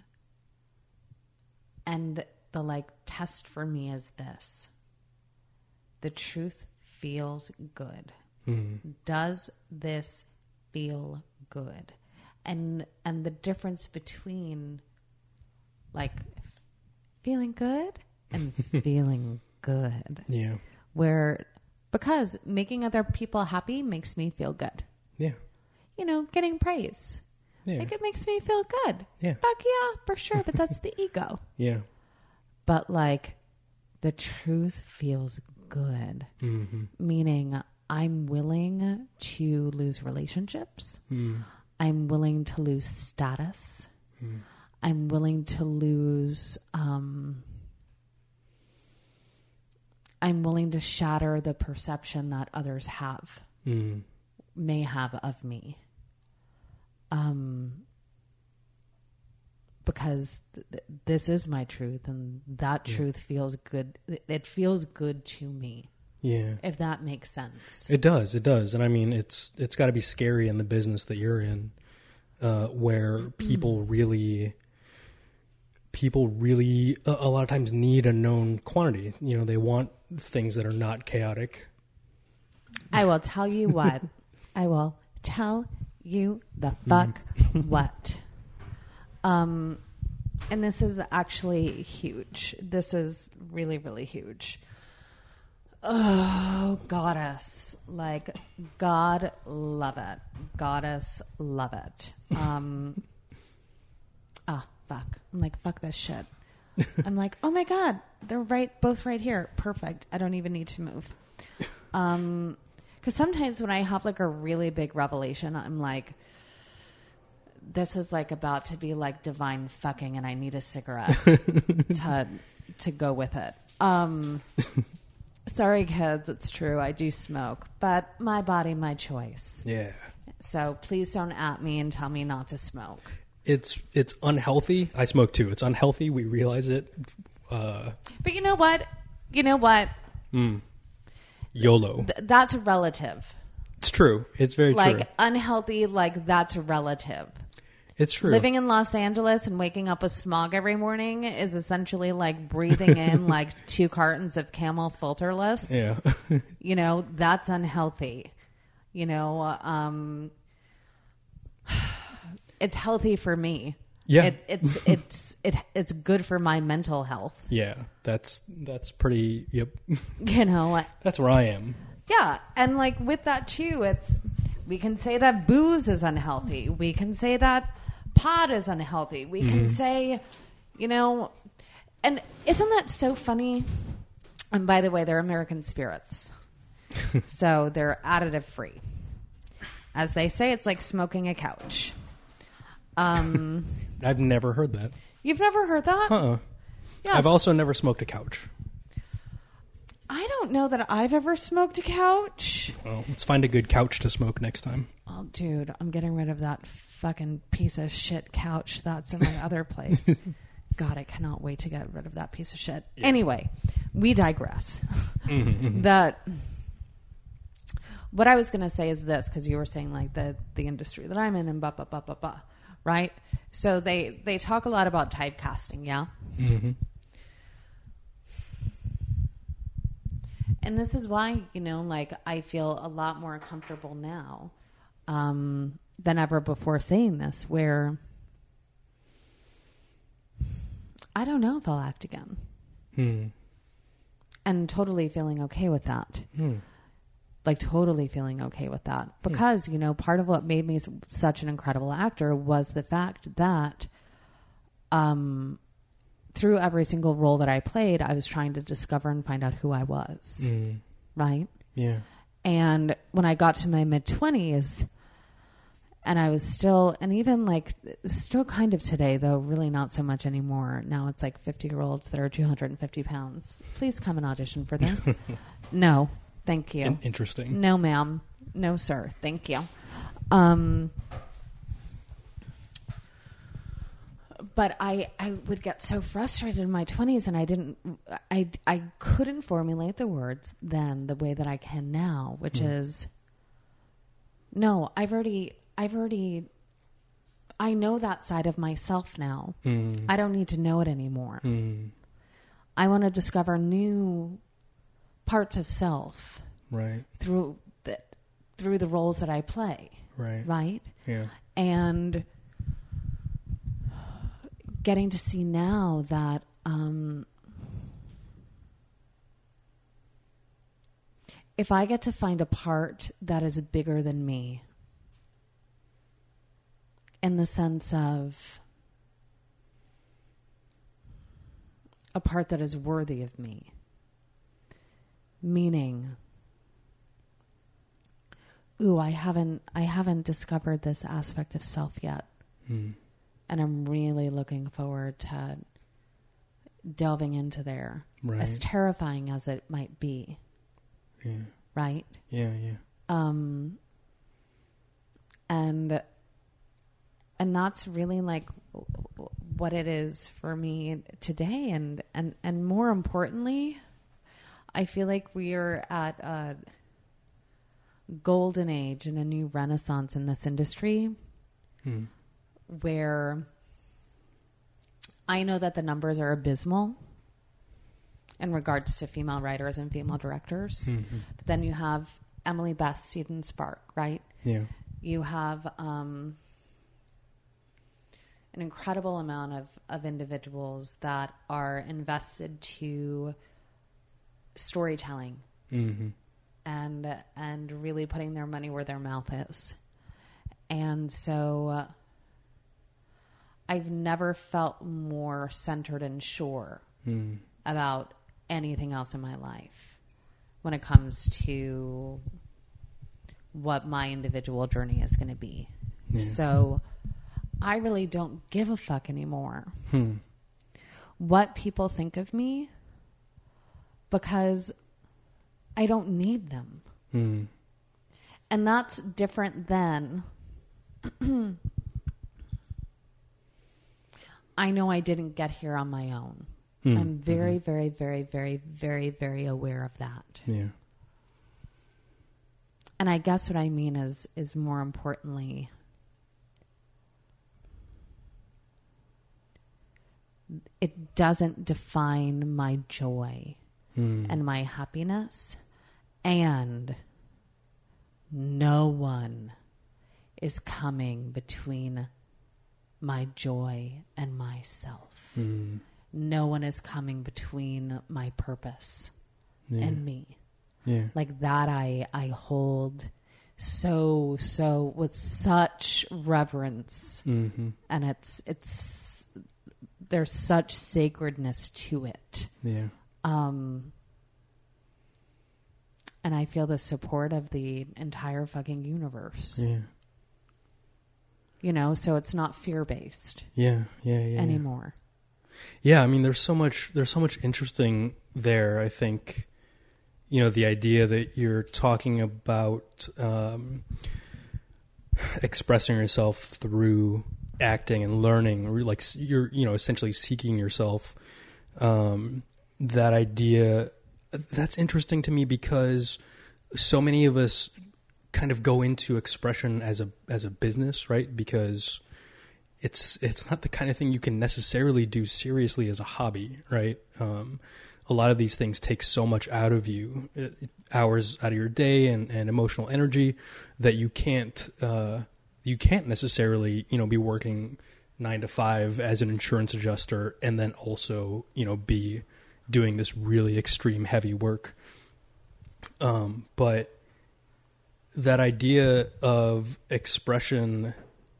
And the, like, test for me is this. The truth feels good. Mm-hmm. Does this feel good? And and the difference between, like, feeling good and feeling good. Yeah. Where, because making other people happy makes me feel good. Yeah. You know, getting praise. Yeah. Like, it makes me feel good. Yeah. Fuck yeah, for sure. But that's the ego. Yeah. But, like, the truth feels good. Mm-hmm. Meaning, I'm willing to lose relationships. Mm. I'm willing to lose status. Mm. I'm willing to lose, um, I'm willing to shatter the perception that others have, mm. may have of me. Um, because th- this is my truth, and that yeah. truth feels good. It feels good to me. Yeah. If that makes sense. It does. It does. And I mean, it's it's got to be scary in the business that you're in, uh, where people really, people really, a, a lot of times need a known quantity. You know, they want things that are not chaotic. I will tell you what. I will tell you the fuck what. Um, and this is actually huge. This is really, really huge. Oh, goddess. Like, God love it. Goddess love it. Um, ah, fuck. I'm like, fuck this shit. I'm like, oh my God, they're right, both right here. Perfect. I don't even need to move. Um, because sometimes when I have like a really big revelation, I'm like, this is like about to be like divine fucking, and I need a cigarette to to go with it. Um, sorry, kids, it's true. I do smoke, but my body, my choice. Yeah. So please don't at me and tell me not to smoke. It's it's unhealthy. I smoke too. It's unhealthy. We realize it. Uh, but you know what? You know what? Mm. YOLO. Th- that's relative. It's true. It's very like, true. Like unhealthy, like that's relative. It's true. Living in Los Angeles and waking up with smog every morning is essentially like breathing in like two cartons of Camel filterless. Yeah. You know, that's unhealthy. You know, um, it's healthy for me. Yeah. It, it's it's it it's good for my mental health. Yeah. That's that's pretty. Yep. You know. That's where I am. Yeah, and like with that too, it's we can say that booze is unhealthy. We can say that pot is unhealthy. We mm-hmm. can say, you know, and isn't that so funny? And by the way, they're American spirits, so they're additive free. As they say, it's like smoking a couch. Um, I've never heard that. You've never heard that? Uh-uh. Yes. I've also never smoked a couch. I don't know that I've ever smoked a couch. Well, let's find a good couch to smoke next time. Oh, dude, I'm getting rid of that fucking piece of shit couch that's in my other place. God, I cannot wait to get rid of that piece of shit. Yeah. Anyway, we digress. Mm-hmm, mm-hmm. That what I was going to say is this, because you were saying like the, the industry that I'm in and blah, blah, blah, blah, blah, right? So they, they talk a lot about typecasting, yeah? Mm-hmm. And this is why, you know, like I feel a lot more comfortable now um, than ever before saying this, where I don't know if I'll act again. Hmm. And totally feeling okay with that. Hmm. Like totally feeling okay with that. Because, you know, part of what made me such an incredible actor was the fact that um, through every single role that I played, I was trying to discover and find out who I was. Mm. Right? Yeah. And when I got to my mid-twenties, and I was still, and even like, still kind of today, though, really not so much anymore. Now it's like fifty-year-olds that are two hundred fifty pounds. Please come and audition for this. No, thank you. In- interesting. No, ma'am. No, sir. Thank you. Um, but I, I would get so frustrated in my twenties, and I didn't, I, I couldn't formulate the words then the way that I can now, which mm. is, no, I've already, I've already, I know that side of myself now. Mm. I don't need to know it anymore. Mm. I want to discover new parts of self. Right. Through the, through the roles that I play. Right. Right? Yeah. And getting to see now that um, if I get to find a part that is bigger than me, in the sense of a part that is worthy of me, meaning, ooh, I haven't, I haven't discovered this aspect of self yet. Mm. And I'm really looking forward to delving into there. Right. As terrifying as it might be. Yeah. Right? Yeah, yeah. Um, and, and that's really like what it is for me today. And, and, and more importantly, I feel like we are at a golden age and a new renaissance in this industry. Hmm. Where I know that the numbers are abysmal in regards to female writers and female directors. Mm-hmm. But then you have Emily Best, Eden Spark, right? Yeah. You have um, an incredible amount of, of individuals that are invested to storytelling mm-hmm. and and really putting their money where their mouth is. And so... Uh, I've never felt more centered and sure mm. about anything else in my life when it comes to what my individual journey is going to be. Yeah. So I really don't give a fuck anymore hmm. what people think of me, because I don't need them. Hmm. And that's different than... I know I didn't get here on my own. Mm, I'm very, mm-hmm. very, very, very, very, very aware of that. Yeah. And I guess what I mean is, is more importantly, it doesn't define my joy mm. and my happiness. And no one is coming between my joy and myself. Mm. No one is coming between my purpose yeah. and me. Yeah. Like that I I hold so, so with such reverence. Mm-hmm. And it's, it's, there's such sacredness to it. Yeah. Um, and I feel the support of the entire fucking universe. Yeah. You know, so it's not fear-based. Yeah, yeah, yeah. Anymore. Yeah, I mean, there's so much, there's so much interesting there. I think, you know, the idea that you're talking about um, expressing yourself through acting and learning, or like you're, you know, essentially seeking yourself. Um, that idea, that's interesting to me because so many of us kind of go into expression as a as a business, right? Because it's it's not the kind of thing you can necessarily do seriously as a hobby, right? Um, a lot of these things take so much out of you, uh, hours out of your day and, and emotional energy that you can't uh, you can't necessarily, you know, be working nine to five as an insurance adjuster and then also, you know, be doing this really extreme heavy work. Um, but that idea of expression,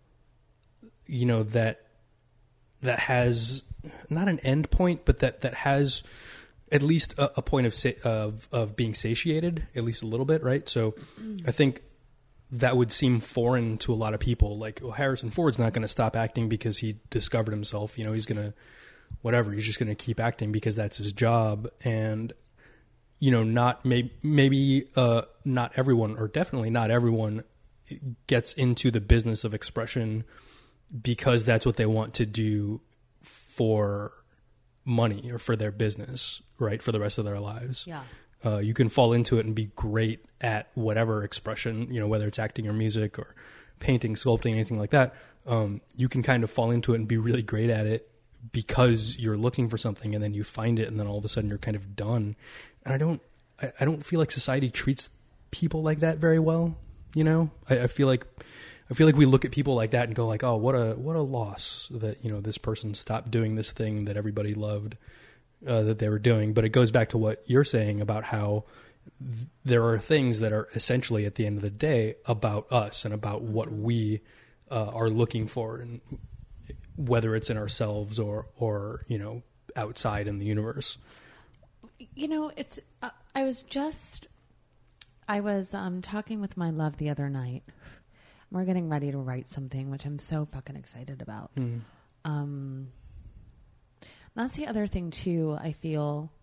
you know, that that has not an end point, but that, that has at least a, a point of, sa- of of being satiated, at least a little bit, right? So I think that would seem foreign to a lot of people. Like, well, Harrison Ford's not going to stop acting because he discovered himself. You know, he's going to, whatever, he's just going to keep acting because that's his job. And, you know, not may, maybe uh, not everyone, or definitely not everyone, gets into the business of expression because that's what they want to do for money or for their business, right, for the rest of their lives. Yeah. Uh, you can fall into it and be great at whatever expression, you know, whether it's acting or music or painting, sculpting, anything like that. Um, you can kind of fall into it and be really great at it because you're looking for something, and then you find it, and then all of a sudden you're kind of done. And I don't, I, I don't feel like society treats people like that very well. You know, I, I feel like, I feel like we look at people like that and go like, oh, what a, what a loss that, you know, this person stopped doing this thing that everybody loved. Uh, that they were doing. But it goes back to what you're saying about how th- there are things that are essentially at the end of the day about us and about what we uh, are looking for, and whether it's in ourselves or, or, you know, outside in the universe. You know, it's, uh, I was just, I was um, talking with my love the other night. We're getting ready to write something, which I'm so fucking excited about. Mm. Um, That's the other thing, too. I feel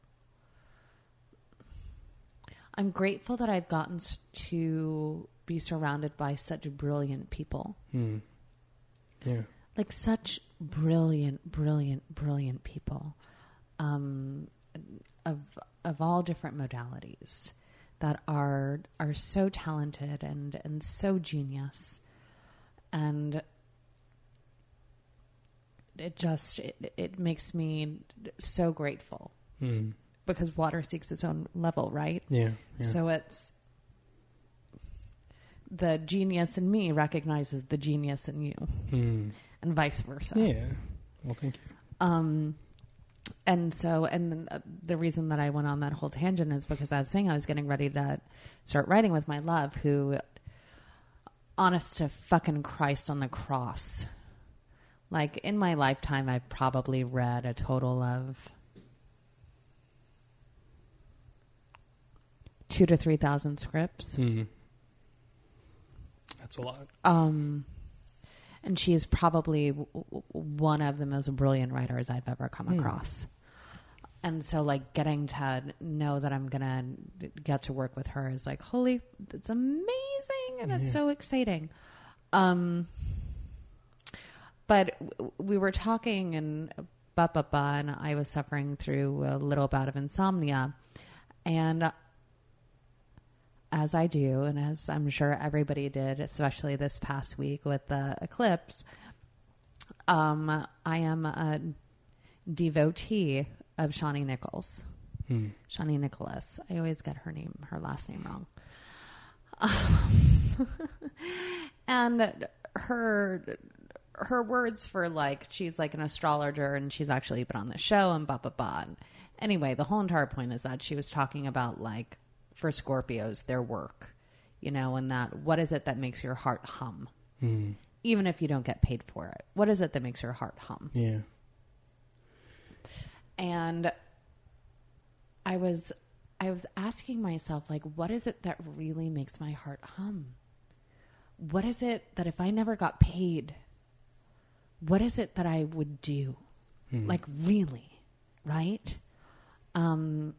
I'm grateful that I've gotten s- to be surrounded by such brilliant people. Hmm. Yeah. Like such brilliant, brilliant, brilliant people um, of of all different modalities that are are so talented and, and so genius. And it just, it, it makes me so grateful mm. because water seeks its own level, right? Yeah, yeah. So it's the genius in me recognizes the genius in you mm. and vice versa. Yeah. Well, thank you. Um, and so, and the reason that I went on that whole tangent is because I was saying I was getting ready to start writing with my love, who, honest to fucking Christ on the cross, like, in my lifetime, I've probably read a total of two to three thousand scripts. Mm-hmm. That's a lot. Um, and she is probably w- w- one of the most brilliant writers I've ever come mm. across. And so, like, getting to know that I'm gonna get to work with her is like, holy, it's amazing, and yeah. it's so exciting. Um. But we were talking, and ba ba ba, and I was suffering through a little bout of insomnia, and as I do, and as I'm sure everybody did, especially this past week with the eclipse, um, I am a devotee of Shawnee Nichols, hmm. Shawnee Nicholas. I always get her name, her last name wrong, um, and her. her words for, like, she's like an astrologer and she's actually been on the show and blah, blah, blah. And anyway, the whole entire point is that she was talking about, like, for Scorpios, their work, you know, and that what is it that makes your heart hum? Mm. Even if you don't get paid for it. What is it that makes your heart hum? Yeah. And I was, I was asking myself, like, what is it that really makes my heart hum? What is it that if I never got paid, what is it that I would do? Hmm. Like, really, right? Um,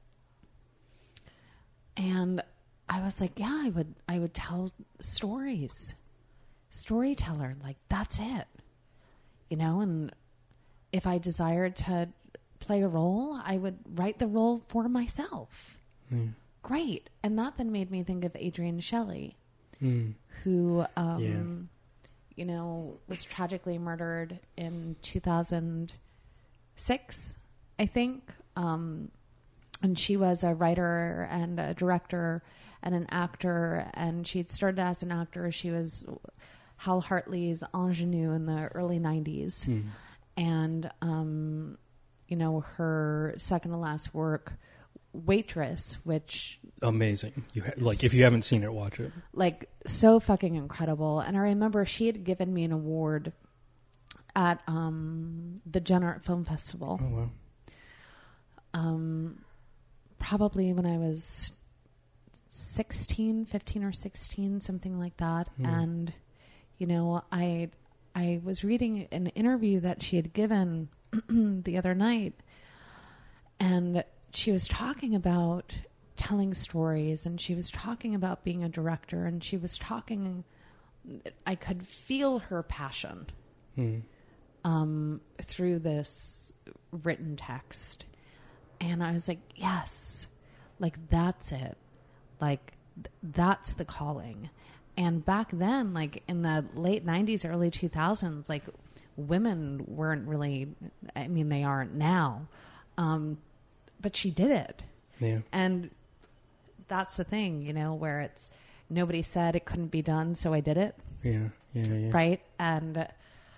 and I was like, yeah, I would, I would tell stories, storyteller, like, that's it, you know? And if I desired to play a role, I would write the role for myself. Hmm. Great. And that then made me think of Adrienne Shelley. Mm. who, um, Yeah. you know, was tragically murdered in two thousand six, I think. Um, and she was a writer and a director and an actor. And she'd started as an actor. She was Hal Hartley's ingenue in the early nineties. Mm. And, um, you know, her second to last work, Waitress, which Amazing. You ha- like if you haven't seen it, watch it. like so fucking incredible. And I remember she had given me an award at um, the Jenner Film Festival. Oh wow. Um, probably when I was sixteen, fifteen or sixteen, something like that. Mm. And, you know, I, I was reading an interview that she had given the other night, and she was talking about telling stories, and she was talking about being a director, and she was talking, I could feel her passion Mm. um, through this written text. And I was like, yes, like that's it. Like th- that's the calling. And back then, like in the late nineties, early two thousands, like women weren't really, I mean, they aren't now. Um, but she did it. Yeah. And that's the thing, you know, where it's nobody said it couldn't be done, so I did it. Yeah. Yeah. Yeah. Right. And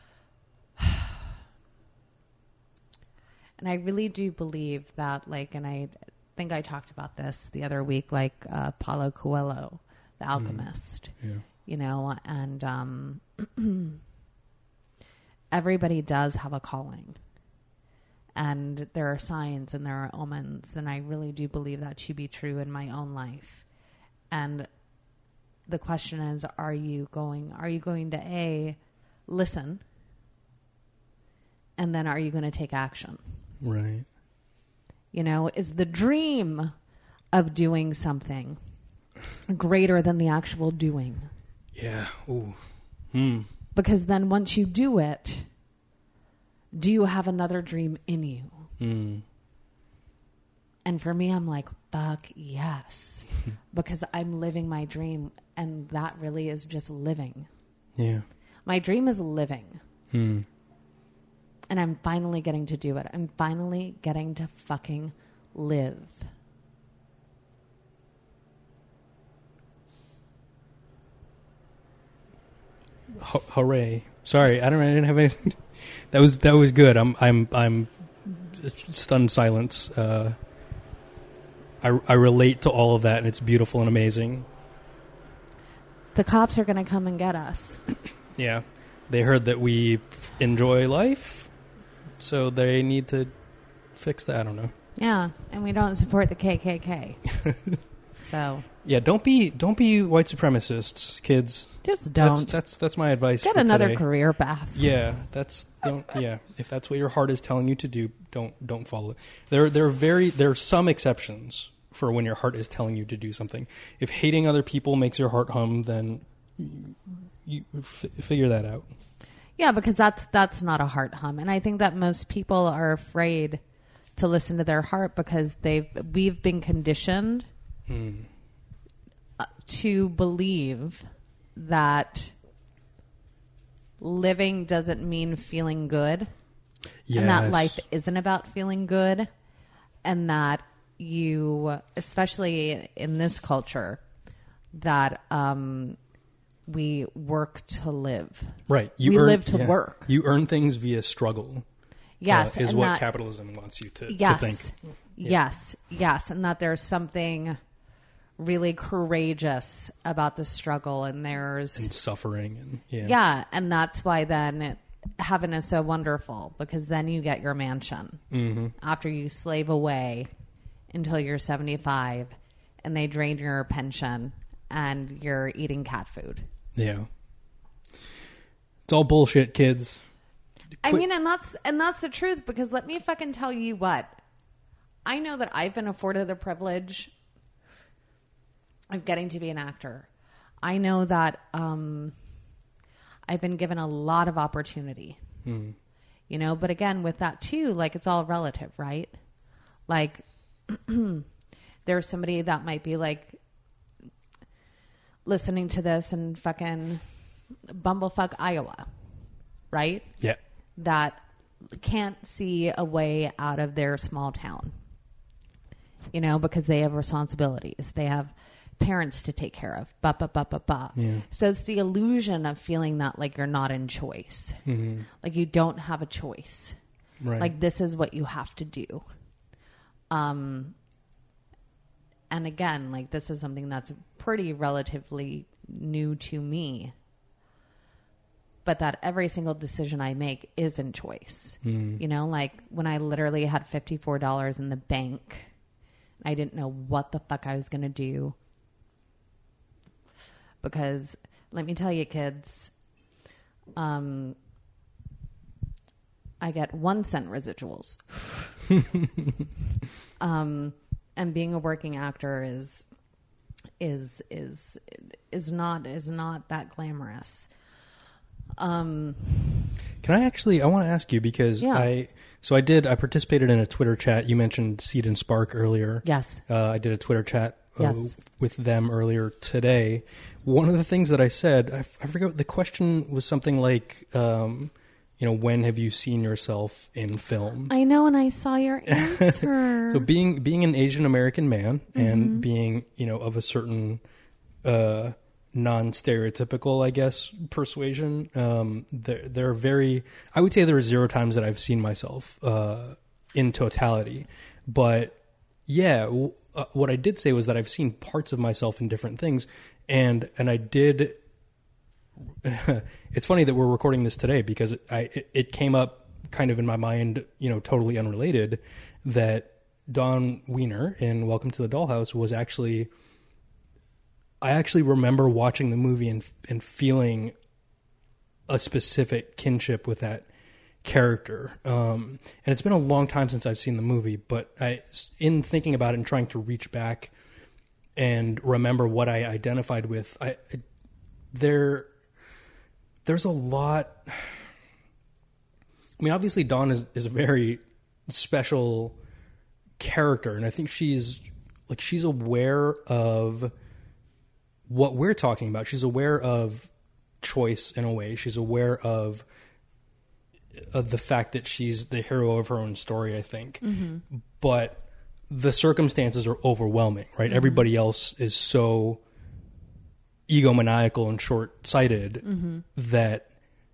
and I really do believe that, like, and I think I talked about this the other week, like uh, Paulo Coelho, The Alchemist, Yeah. you know, and um, everybody does have a calling. And there are signs and there are omens, and I really do believe that to be true in my own life. And the question is, are you going, are you going to A, listen, and then are you going to take action? Right. You know, is the dream of doing something greater than the actual doing? Yeah. Ooh. Hmm. Because then once you do it, do you have another dream in you? Mm. And for me, I'm like, fuck yes. Because I'm living my dream, and that really is just living. Yeah. My dream is living. Hmm. And I'm finally getting to do it. I'm finally getting to fucking live. H- hooray! Sorry, I don't. I didn't have anything. That was that was good. I'm I'm I'm stunned silence. Uh, I I relate to all of that, and it's beautiful and amazing. The cops are going to come and get us. Yeah, they heard that we enjoy life, so they need to fix that. I don't know. Yeah, and we don't support the K K K. So Yeah, don't be don't be white supremacists, kids. just don't. That's that's, that's my advice. Get for another today. career path. Yeah, that's don't. Yeah, if that's what your heart is telling you to do, don't don't follow it. There there are very there are some exceptions for when your heart is telling you to do something. If hating other people makes your heart hum, then you, you f- figure that out. Yeah, because that's that's not a heart hum, and I think that most people are afraid to listen to their heart because they've we've been conditioned Mm. uh, to believe that living doesn't mean feeling good, Yes. and that life isn't about feeling good, and that you, especially in this culture, that um, we work to live. Right. You we earn, live to yeah. work. You earn things via struggle. Yes, uh, is and what that- capitalism wants you to, Yes. to think. Yes. Yes. And that there's something really courageous about the struggle, and there's And suffering. And, yeah. yeah, and that's why then it, heaven is so wonderful, because then you get your mansion Mm-hmm. after you slave away until you're seventy-five, and they drain your pension, and you're eating cat food. Yeah. It's all bullshit, kids. I Quit- mean, and that's and that's the truth, because let me fucking tell you what. I know that I've been afforded the privilege of getting to be an actor. I know that um, I've been given a lot of opportunity. Mm. You know, but again, with that too, like, it's all relative, right? Like, there's somebody that might be like, listening to this in fucking bumblefuck Iowa, right? Yeah. That can't see a way out of their small town, you know, because they have responsibilities. They have parents to take care of. Ba, ba, ba, ba, ba. Yeah. So it's the illusion of feeling that like you're not in choice. Mm-hmm. Like you don't have a choice. Right. Like this is what you have to do. Um, and again, like this is something that's pretty relatively new to me. But that every single decision I make is in choice. Mm. You know, like when I literally had fifty-four dollars in the bank, I didn't know what the fuck I was going to do. Because let me tell you, kids, um, I get one cent residuals. um, and being a working actor is, is, is, is not, is not that glamorous. Um, Can I actually, I want to ask you because Yeah. I, so I did, I participated in a Twitter chat. You mentioned Seed and Spark earlier. Yes. Uh, I did a Twitter chat uh, Yes. with them earlier today. One of the things that I said, I, f- I forget, the question was something like, um, you know, when have you seen yourself in film? I know, and I saw your answer. So being, being an Asian American man mm-hmm. and being, you know, of a certain, uh, non-stereotypical, I guess, persuasion. Um, there, there are very, I would say there are zero times that I've seen myself uh, in totality. But yeah, w- uh, what I did say was that I've seen parts of myself in different things. And, and I did, it's funny that we're recording this today because I, it, it came up kind of in my mind, you know, totally unrelated, that Dawn Wiener in Welcome to the Dollhouse was actually, I actually remember watching the movie and and feeling a specific kinship with that character. Um, and it's been a long time since I've seen the movie, but I, in thinking about it and trying to reach back and remember what I identified with, I, I there there's a lot. I mean, obviously, Dawn is is a very special character, and I think she's like she's aware of what we're talking about. She's aware of choice in a way. She's aware of, of the fact that she's the hero of her own story, I think. Mm-hmm. But the circumstances are overwhelming, right? Mm-hmm. Everybody else is so egomaniacal and short-sighted mm-hmm. that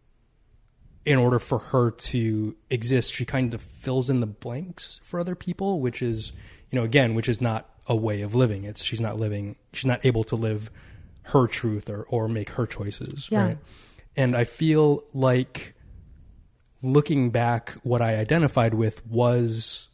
in order for her to exist, she kind of fills in the blanks for other people, which is, you know, again, which is not a way of living. It's she's not living, she's not able to live her truth or, or make her choices. Yeah. Right. And I feel like looking back, what I identified with was,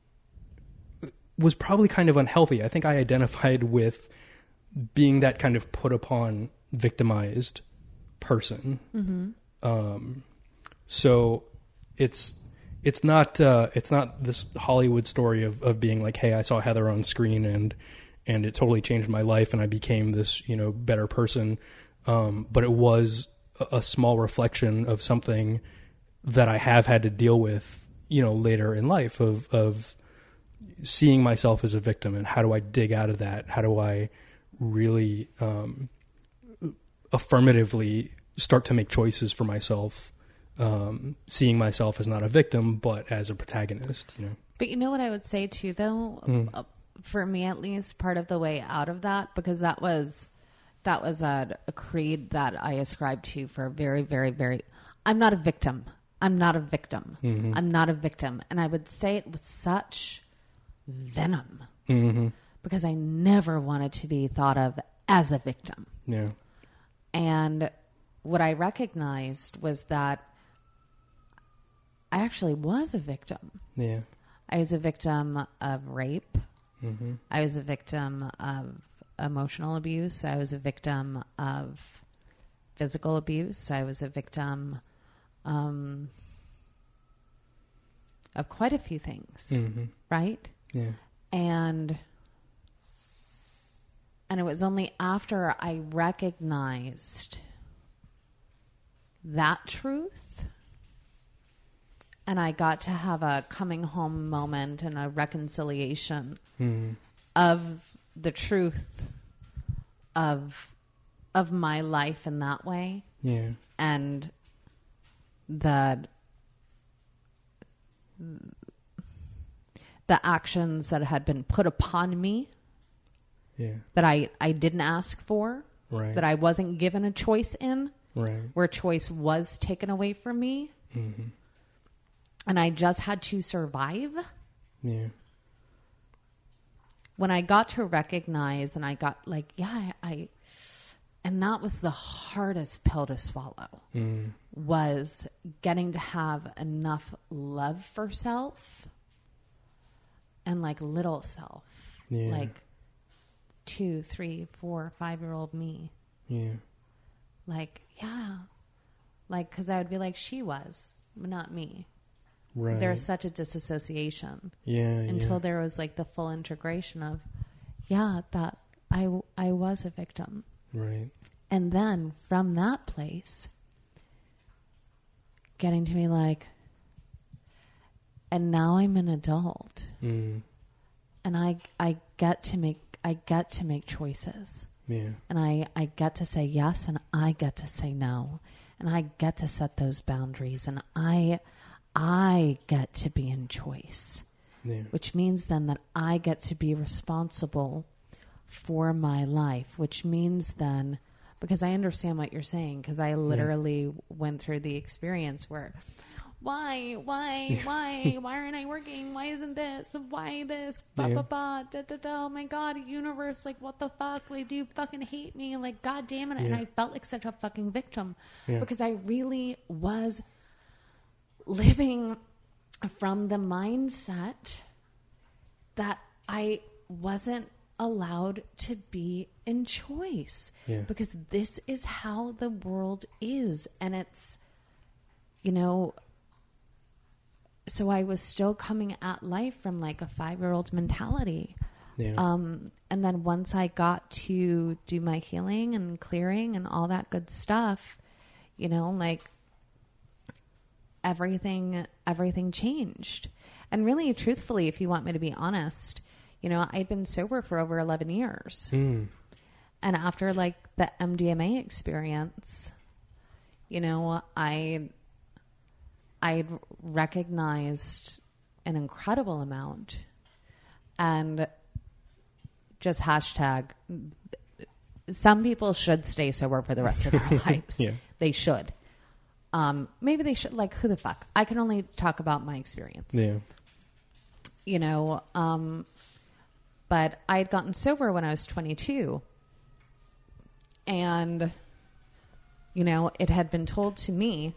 was probably kind of unhealthy. I think I identified with being that kind of put upon, victimized person. Mm-hmm. Um, so it's, It's not. Uh, it's not this Hollywood story of, of being like, "Hey, I saw Heather on screen and and it totally changed my life and I became this, you know, better person." Um, but it was a, a small reflection of something that I have had to deal with, you know, later in life of of seeing myself as a victim and how do I dig out of that? How do I really um, affirmatively start to make choices for myself? Um, seeing myself as not a victim, but as a protagonist, you know. But you know what I would say too, though, mm. uh, for me at least, part of the way out of that, because that was that was a, a creed that I ascribed to for a very, very, very. I'm not a victim. I'm not a victim. Mm-hmm. I'm not a victim, and I would say it with such venom mm-hmm. because I never wanted to be thought of as a victim. Yeah. And what I recognized was that I actually was a victim. Yeah. I was a victim of rape. Mm-hmm. I was a victim of emotional abuse. I was a victim of physical abuse. I was a victim um, of quite a few things, mm-hmm. right? Yeah. And and it was only after I recognized that truth and I got to have a coming home moment and a reconciliation mm. of the truth of of my life in that way. Yeah. And that the actions that had been put upon me Yeah. that I, I didn't ask for, Right. that I wasn't given a choice in, Right. where choice was taken away from me. Mm-hmm. And I just had to survive. Yeah. When I got to recognize and I got like, yeah, I, I and that was the hardest pill to swallow, Mm. was getting to have enough love for self and like little self, Yeah. like two, three, four, five year old me. Yeah. Like, yeah, like, cause I would be like, she was, but not me. Right. There's such a disassociation. Yeah. Until yeah. there was like the full integration of, yeah, that I, I was a victim. Right. And then from that place, getting to be like, and now I'm an adult, Mm. and I, I get to make, I get to make choices, Yeah. and I, I get to say yes, and I get to say no, and I get to set those boundaries, and I, I get to be in choice. Yeah. Which means then that I get to be responsible for my life, which means then, because I understand what you're saying, because I literally yeah. went through the experience where, why, why, why, why aren't I working? Why isn't this? Why this? Ba, Yeah. ba, ba, da, da, da. Oh my God, universe, like, what the fuck? Like, do you fucking hate me? Like, God damn it. And Yeah. I felt like such a fucking victim Yeah. because I really was living from the mindset that I wasn't allowed to be in choice. Yeah. Because this is how the world is. And it's, you know, so I was still coming at life from like a five-year-old mentality. Yeah. Um, and then once I got to do my healing and clearing and all that good stuff, you know, like everything, everything changed. And really, truthfully, if you want me to be honest, you know, I'd been sober for over eleven years. Mm. And after like the M D M A experience, you know, I, I recognized an incredible amount, and just hashtag, some people should stay sober for the rest of their lives. Yeah. They should. Um, maybe they should, like, who the fuck? I can only talk about my experience. Yeah. You know, um, but I had gotten sober when I was twenty-two. And, you know, it had been told to me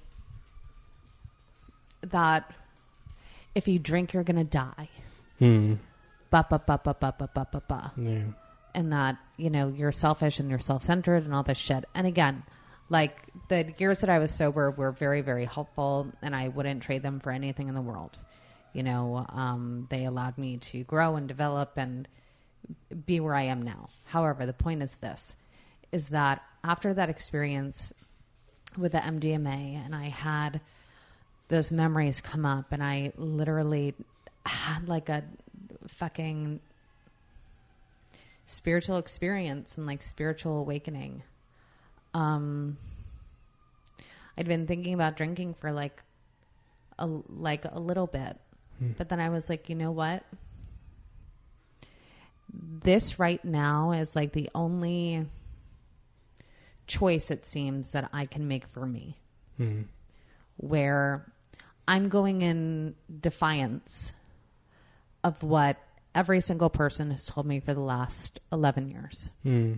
that if you drink, you're going to die. Mm. Ba, ba, ba, ba, ba, ba, ba, ba, ba. Yeah. And that, you know, you're selfish and you're self-centered and all this shit. And again, like, the years that I was sober were very, very helpful, and I wouldn't trade them for anything in the world. You know, um, they allowed me to grow and develop and be where I am now. However, the point is this, is that after that experience with the M D M A, and I had those memories come up, and I literally had like a fucking spiritual experience and like spiritual awakening. Um, I'd been thinking about drinking for like a, like a little bit, hmm. but then I was like, you know what? This right now is like the only choice, it seems, that I can make for me, Hmm. where I'm going in defiance of what every single person has told me for the last eleven years. Hmm.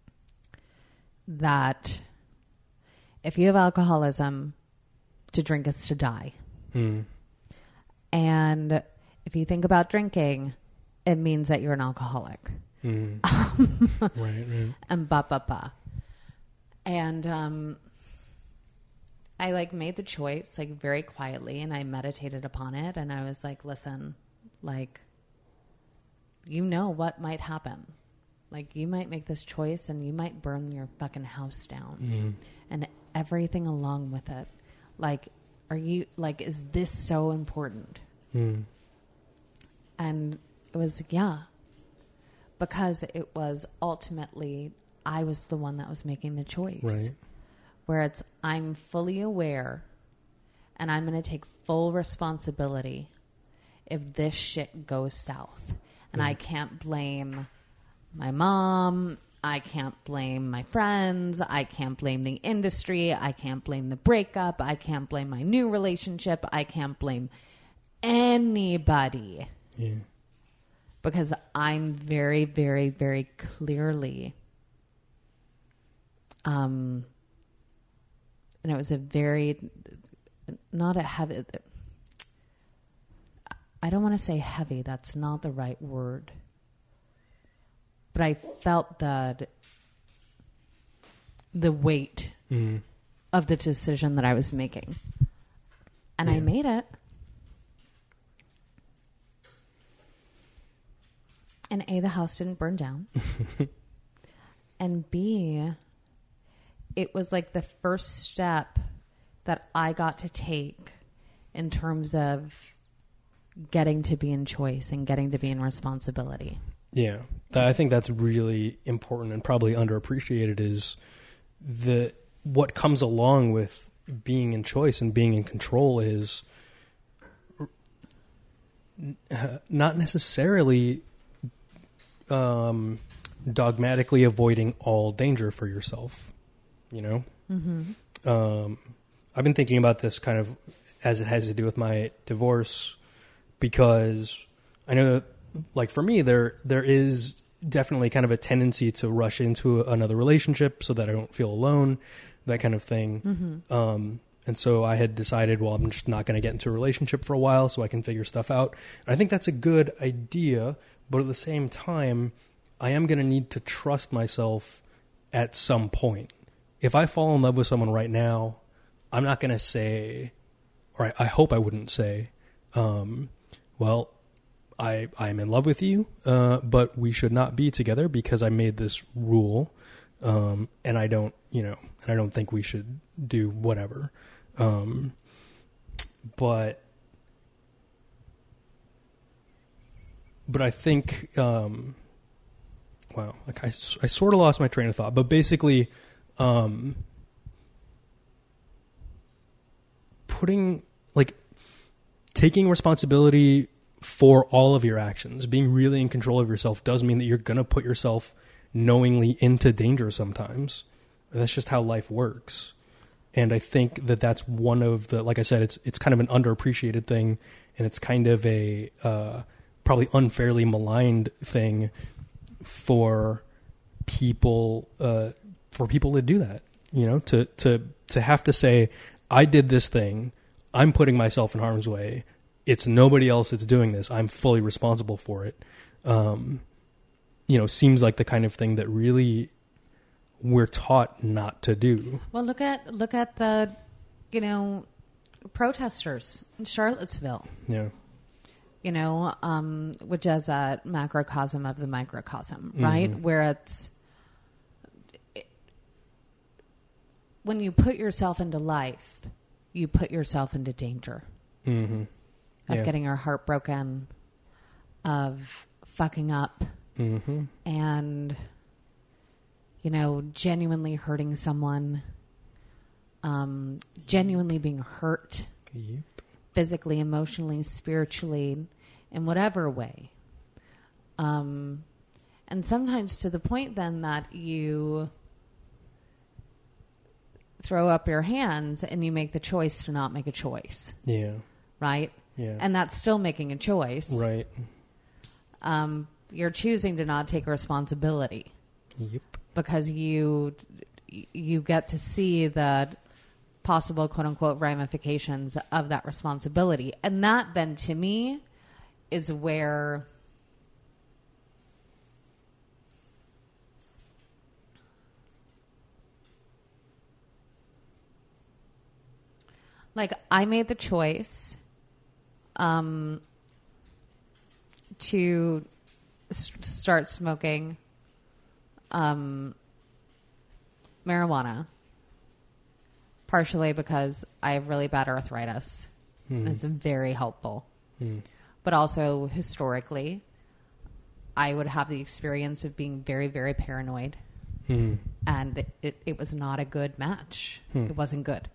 That if you have alcoholism, to drink is to die. Hmm. And if you think about drinking, it means that you're an alcoholic. Hmm. right, right. And ba ba ba. And um, I like made the choice like very quietly, and I meditated upon it, and I was like, listen, like, you know what might happen. Like, you might make this choice and you might burn your fucking house down Mm. and everything along with it. Like, are you, like, is this so important? Mm. And it was, yeah, because it was ultimately I was the one that was making the choice. Right. Where it's, I'm fully aware and I'm going to take full responsibility if this shit goes south. And Mm. I can't blame my mom. I can't blame my friends. I can't blame the industry. I can't blame the breakup. I can't blame my new relationship. I can't blame anybody. Yeah. Because I'm very, very, very clearly, um, and it was a very, not a heavy, I don't want to say heavy, that's not the right word. But I felt that the weight Mm. of the decision that I was making. And Yeah. I made it. And A, the house didn't burn down. And B, it was like the first step that I got to take in terms of getting to be in choice and getting to be in responsibility. Yeah, That- I think that's really important and probably underappreciated is the what comes along with being in choice and being in control is uh, not necessarily um, dogmatically avoiding all danger for yourself. You know, mm-hmm. um, I've been thinking about this kind of as it has to do with my divorce because I know that, like for me, there there is definitely kind of a tendency to rush into another relationship so that I don't feel alone, that kind of thing. Mm-hmm. Um, and so I had decided, well, I'm just not going to get into a relationship for a while so I can figure stuff out. And I think that's a good idea, but at the same time, I am going to need to trust myself at some point. If I fall in love with someone right now, I'm not going to say, or I, I hope I wouldn't say, um, well, I I am in love with you, uh, but we should not be together because I made this rule, um, and I don't, you know, and I don't think we should do whatever. Um, but, but I think, um, wow, like I, I sort of lost my train of thought, but basically, um, putting like taking responsibility for all of your actions, being really in control of yourself does mean that you're going to put yourself knowingly into danger sometimes. And that's just how life works. And I think that that's one of the, like I said, it's it's kind of an underappreciated thing, and it's kind of a uh, probably unfairly maligned thing for people uh, for people to do that. You know, to to to have to say, I did this thing, I'm putting myself in harm's way. It's nobody else that's doing this. I'm fully responsible for it. Um, you know, seems like the kind of thing that really we're taught not to do. Well, look at look at the, you know, protesters in Charlottesville. Yeah. You know, um, which is a macrocosm of the microcosm, right? Mm-hmm. Where it's it, when you put yourself into life, you put yourself into danger. Mm-hmm. Of Yeah. getting your heart broken, of fucking up, Mm-hmm. and, you know, genuinely hurting someone, um, genuinely being hurt, Yep. physically, emotionally, spiritually, in whatever way. Um, and sometimes to the point then that you throw up your hands and you make the choice to not make a choice, Yeah. right? Yeah. And that's still making a choice. Right. Um, you're choosing to not take responsibility Yep. because you you get to see the possible quote unquote ramifications of that responsibility. And that then to me is where like I made the choice um, to s- start smoking um, marijuana, partially because I have really bad arthritis. Mm. It's very helpful. Mm. But also historically, I would have the experience of being very, very paranoid Mm. And it, it, it was not a good match. Hmm. It wasn't good.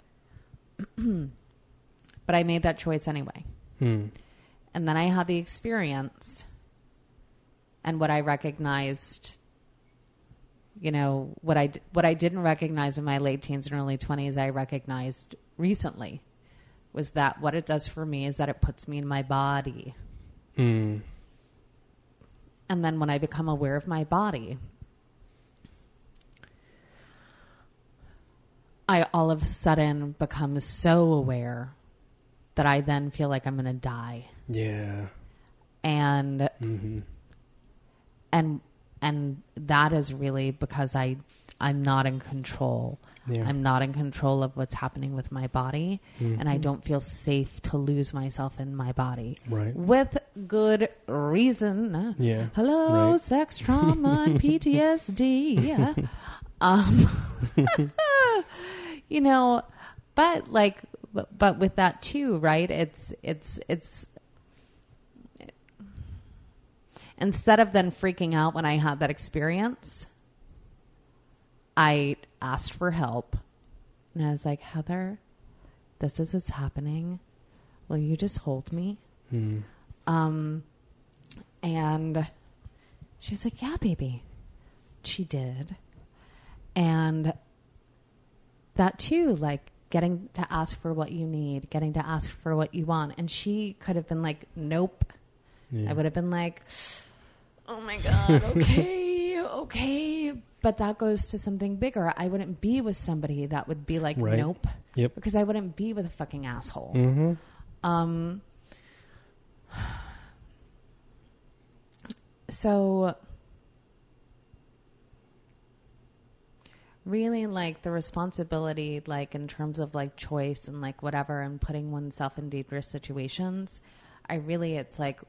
But I made that choice anyway. Hmm. And then I had the experience, and what I recognized, you know, what I, what I didn't recognize in my late teens and early twenties, I recognized recently, was that what it does for me is that it puts me in my body. Hmm. And then when I become aware of my body, I all of a sudden become so aware that I then feel like I'm going to die. Yeah. And Mm-hmm. and and that is really because I I'm not in control. Yeah. I'm not in control of what's happening with my body, Mm-hmm. and I don't feel safe to lose myself in my body. Right. With good reason. Yeah. Hello, Right. sex trauma and P T S D. Yeah. Um, you know, but like, but, but with that too, right? It's, it's, it's, instead of then freaking out when I had that experience, I asked for help, and I was like, Heather, this is what's happening. Will you just hold me? Mm. Um, and she was like, yeah, baby. She did. And that too, like getting to ask for what you need, getting to ask for what you want. And she could have been like, nope. Yeah. I would have been like, oh my God, okay, okay. But that goes to something bigger. I wouldn't be with somebody that would be like, Right. nope. Yep. Because I wouldn't be with a fucking asshole. Mm-hmm. Um, so really like the responsibility, like in terms of like choice and like whatever, and putting oneself in dangerous situations, I really, it's like,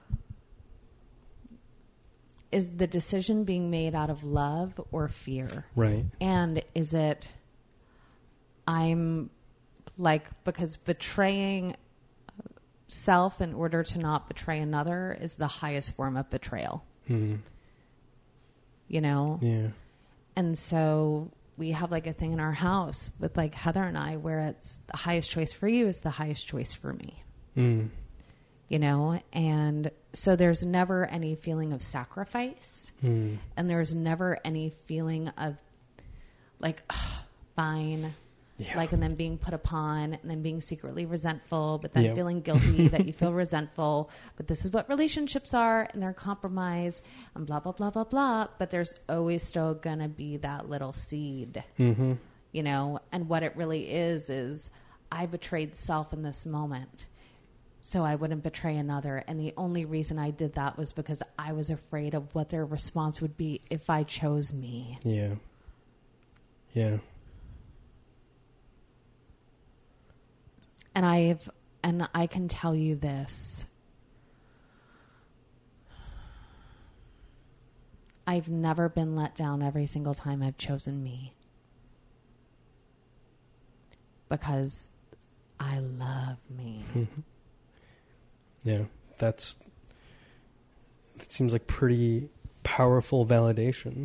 is the decision being made out of love or fear? Right. And is it, I'm like, because betraying self in order to not betray another is the highest form of betrayal, Mm. you know? Yeah. And so we have like a thing in our house with like Heather and I where it's the highest choice for you is the highest choice for me, Mm. you know? And so there's never any feeling of sacrifice, Mm. and there's never any feeling of like, ugh, fine. Yeah. Like, and then being put upon, and then being secretly resentful, but then Yeah. feeling guilty that you feel resentful. But this is what relationships are, and they're compromise, and blah, blah, blah, blah, blah. But there's always still going to be that little seed, Mm-hmm. you know? And what it really is, is I betrayed self in this moment, so I wouldn't betray another. And the only reason I did that was because I was afraid of what their response would be if I chose me. Yeah. Yeah. And I've, and I can tell you this. I've never been let down every single time I've chosen me. Because I love me. Yeah. That's, that seems like pretty powerful validation.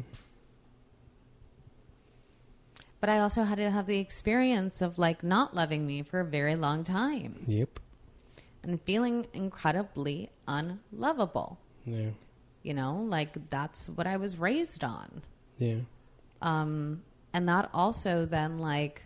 But I also had to have the experience of like not loving me for a very long time. Yep. And feeling incredibly unlovable. Yeah. You know, like that's what I was raised on. Yeah. Um, and that also then like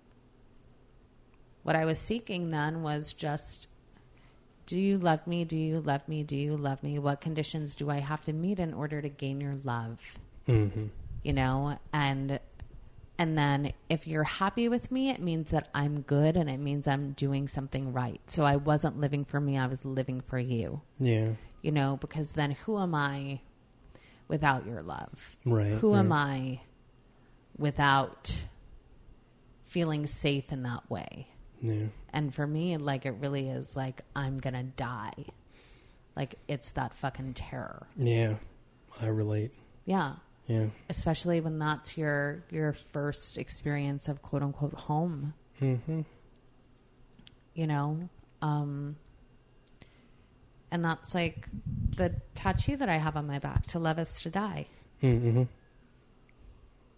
what I was seeking then was just, do you love me? Do you love me? Do you love me? What conditions do I have to meet in order to gain your love? Mm-hmm. You know, and and then if you're happy with me, it means that I'm good, and it means I'm doing something right. So I wasn't living for me, I was living for you. Yeah. You know, because then who am I without your love? Right. Who right. am I without feeling safe in that way? Yeah. And for me, like, it really is like, I'm going to die. Like, it's that fucking terror. Yeah. I relate. Yeah. Yeah. Especially when that's your, your first experience of quote unquote home, Mm-hmm. you know? Um, and that's like the tattoo that I have on my back, to love is to die. Mm-hmm.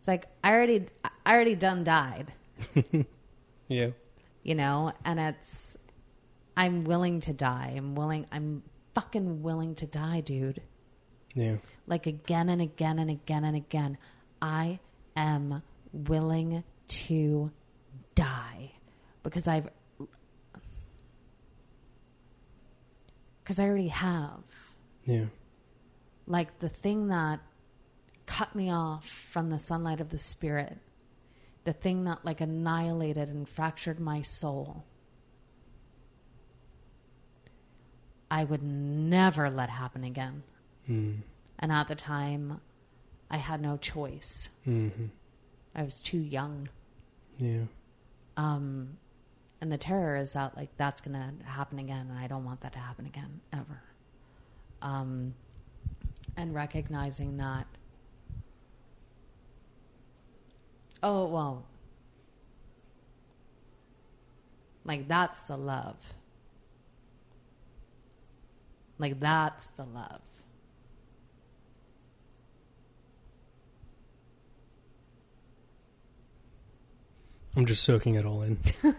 It's like, I already, I already done died, Yeah. you know, and it's, I'm willing to die. I'm willing, I'm fucking willing to die, dude. Yeah. Like again and again and again and again. I am willing to die because I've, because I already have. Yeah. Like the thing that cut me off from the sunlight of the spirit, the thing that like annihilated and fractured my soul, I would never let happen again. Mm. And at the time, I had no choice. Mm-hmm. I was too young. Yeah. Um, and the terror is that like that's going to happen again, and I don't want that to happen again, ever. Um, and recognizing that, oh, well, like that's the love. Like that's the love. I'm just soaking it all in.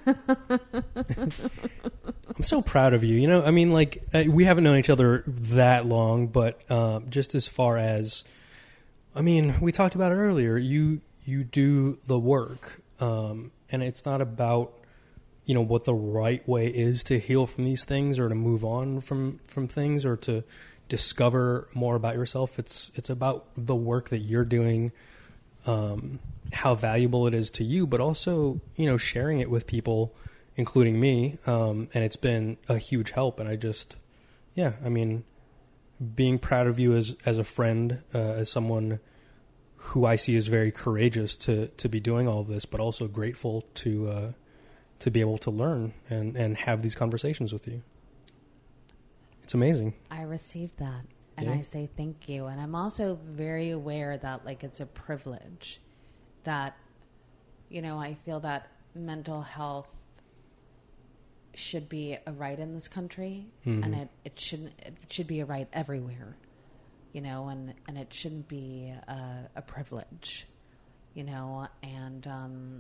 I'm so proud of you. You know, I mean, like, uh, we haven't known each other that long, but uh, just as far as, I mean, we talked about it earlier. You you do the work, um, and it's not about, you know, what the right way is to heal from these things or to move on from, from things or to discover more about yourself. It's it's about the work that you're doing, um, how valuable it is to you, but also, you know, sharing it with people, including me. Um, and it's been a huge help. And I just, yeah, I mean, being proud of you as, as a friend, uh, as someone who I see as very courageous to, to be doing all of this, but also grateful to, uh, to be able to learn and, and have these conversations with you. It's amazing. I received that. And Yeah. I say thank you. And I'm also very aware that like it's a privilege that, you know, I feel that mental health should be a right in this country, Mhm. and it, it shouldn't, it should be a right everywhere, you know, and, and it shouldn't be a, a privilege, you know, and, um,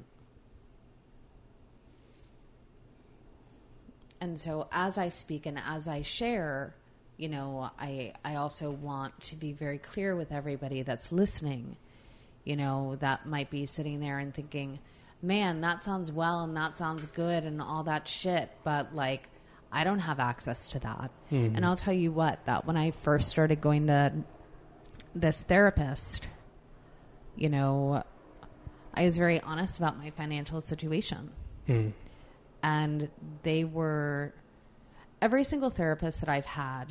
and so as I speak and as I share, you know, I, I also want to be very clear with everybody that's listening, you know, that might be sitting there and thinking, man, that sounds well and that sounds good and all that shit, but like, I don't have access to that. Mm-hmm. And I'll tell you what, that when I first started going to this therapist, you know, I was very honest about my financial situation. Mm. And they were, every single therapist that I've had,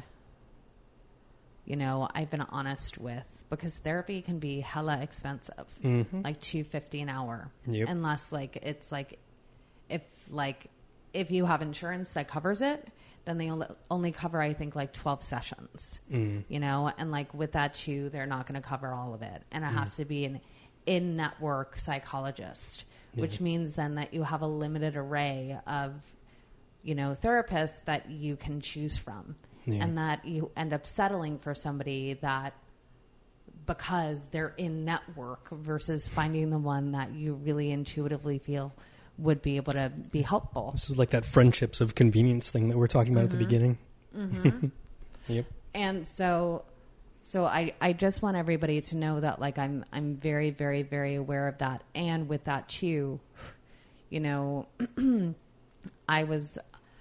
you know, I've been honest with, because therapy can be hella expensive, Mm-hmm. like two fifty an hour, Yep. unless like it's like if like if you have insurance that covers it, then they only, only cover I think like twelve sessions, Mm. you know, and like with that too, they're not going to cover all of it, and it has to be an in-network psychologist, which means then that you have a limited array of, you know, therapists that you can choose from, Yeah. and that you end up settling for somebody that, because they're in network, versus finding the one that you really intuitively feel would be able to be helpful. This is like that friendships of convenience thing that we we're talking about Mm-hmm. at the beginning. Mm-hmm. Yep. And so, so I, I just want everybody to know that like, I'm, I'm very, very, very aware of that. And with that too, you know, I was,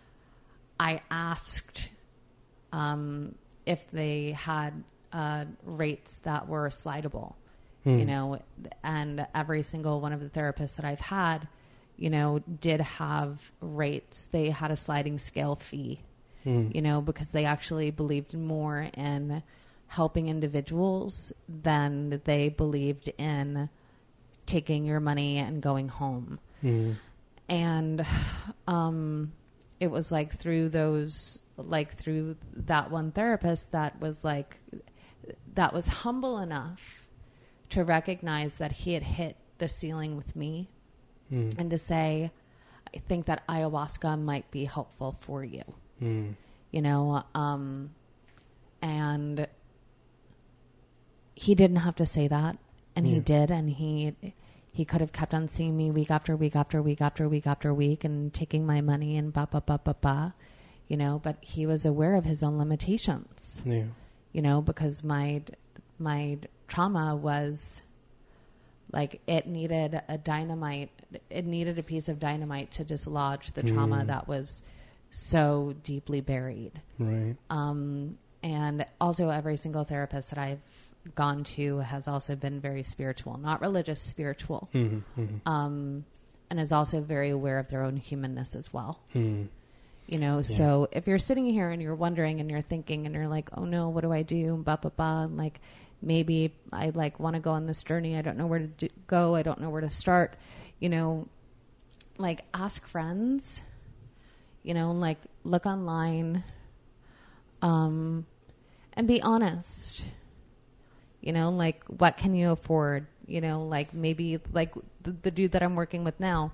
I asked, um, if they had, uh, rates that were slidable, Hmm. you know, and every single one of the therapists that I've had, you know, did have rates. They had a sliding scale fee, Hmm. you know, because they actually believed more in helping individuals than they believed in taking your money and going home. Hmm. And um, it was like through those, like through that one therapist that was like, that was humble enough to recognize that he had hit the ceiling with me, Hmm. and to say, I think that ayahuasca might be helpful for you. Hmm. You know, um, and he didn't have to say that. And Yeah. he did, and he he could have kept on seeing me week after week after week after week after week and taking my money and ba ba ba ba ba, you know, but he was aware of his own limitations. Yeah. You know, because my my trauma was like it needed a dynamite, it needed a piece of dynamite to dislodge the trauma Mm. that was so deeply buried. Right. Um, and also every single therapist that I've gone to has also been very spiritual, not religious, spiritual, Mm-hmm, mm-hmm. um, and is also very aware of their own humanness as well. Mm. You know, so if you're sitting here and you're wondering and you're thinking and you're like, oh no, what do I do? Ba, ba, ba. And like, maybe I like want to go on this journey. I don't know where to do, go. I don't know where to start. You know, like ask friends, you know, like look online, um, and be honest. You know, like what can you afford? You know, like maybe like the, the dude that I'm working with now,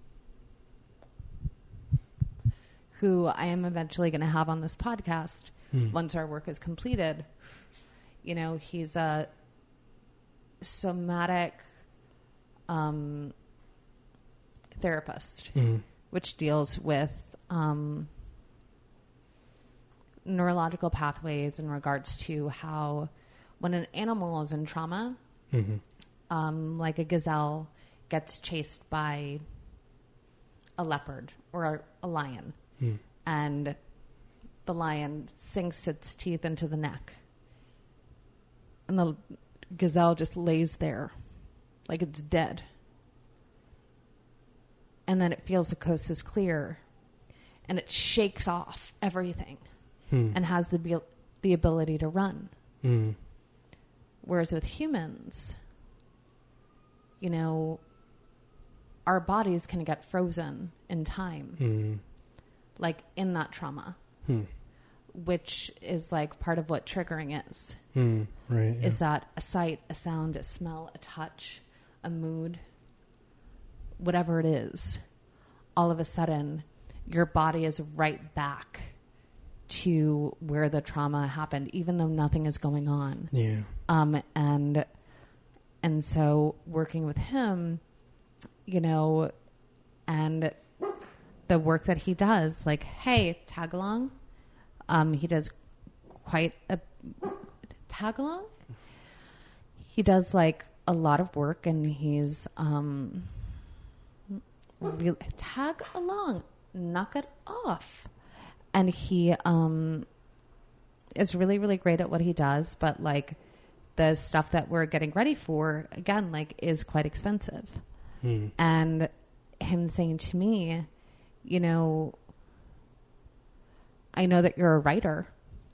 who I am eventually going to have on this podcast Mm. once our work is completed. You know, he's a somatic um, therapist, Mm. which deals with um, neurological pathways in regards to how when an animal is in trauma, Mm-hmm. um, like a gazelle gets chased by a leopard or a, a lion, Mm. and the lion sinks its teeth into the neck, and the gazelle just lays there like it's dead. And then it feels the coast is clear, and it shakes off everything Mm. and has the be- the ability to run. Mm. Whereas with humans, you know, our bodies can get frozen in time, Mm. like in that trauma, Mm. which is like part of what triggering is. Mm. Right. Yeah. Is that a sight, a sound, a smell, a touch, a mood, whatever it is, all of a sudden your body is right back to where the trauma happened, even though nothing is going on. Yeah. Um, and, and so working with him, you know, and the work that he does, like, hey, tag along. Um, he does quite a tag along. He does like a lot of work, and he's, um, really tag along, knock it off. And he, um, is really, really great at what he does, but like the stuff that we're getting ready for, again, like is quite expensive. Mm. And him saying to me, you know, I know that you're a writer.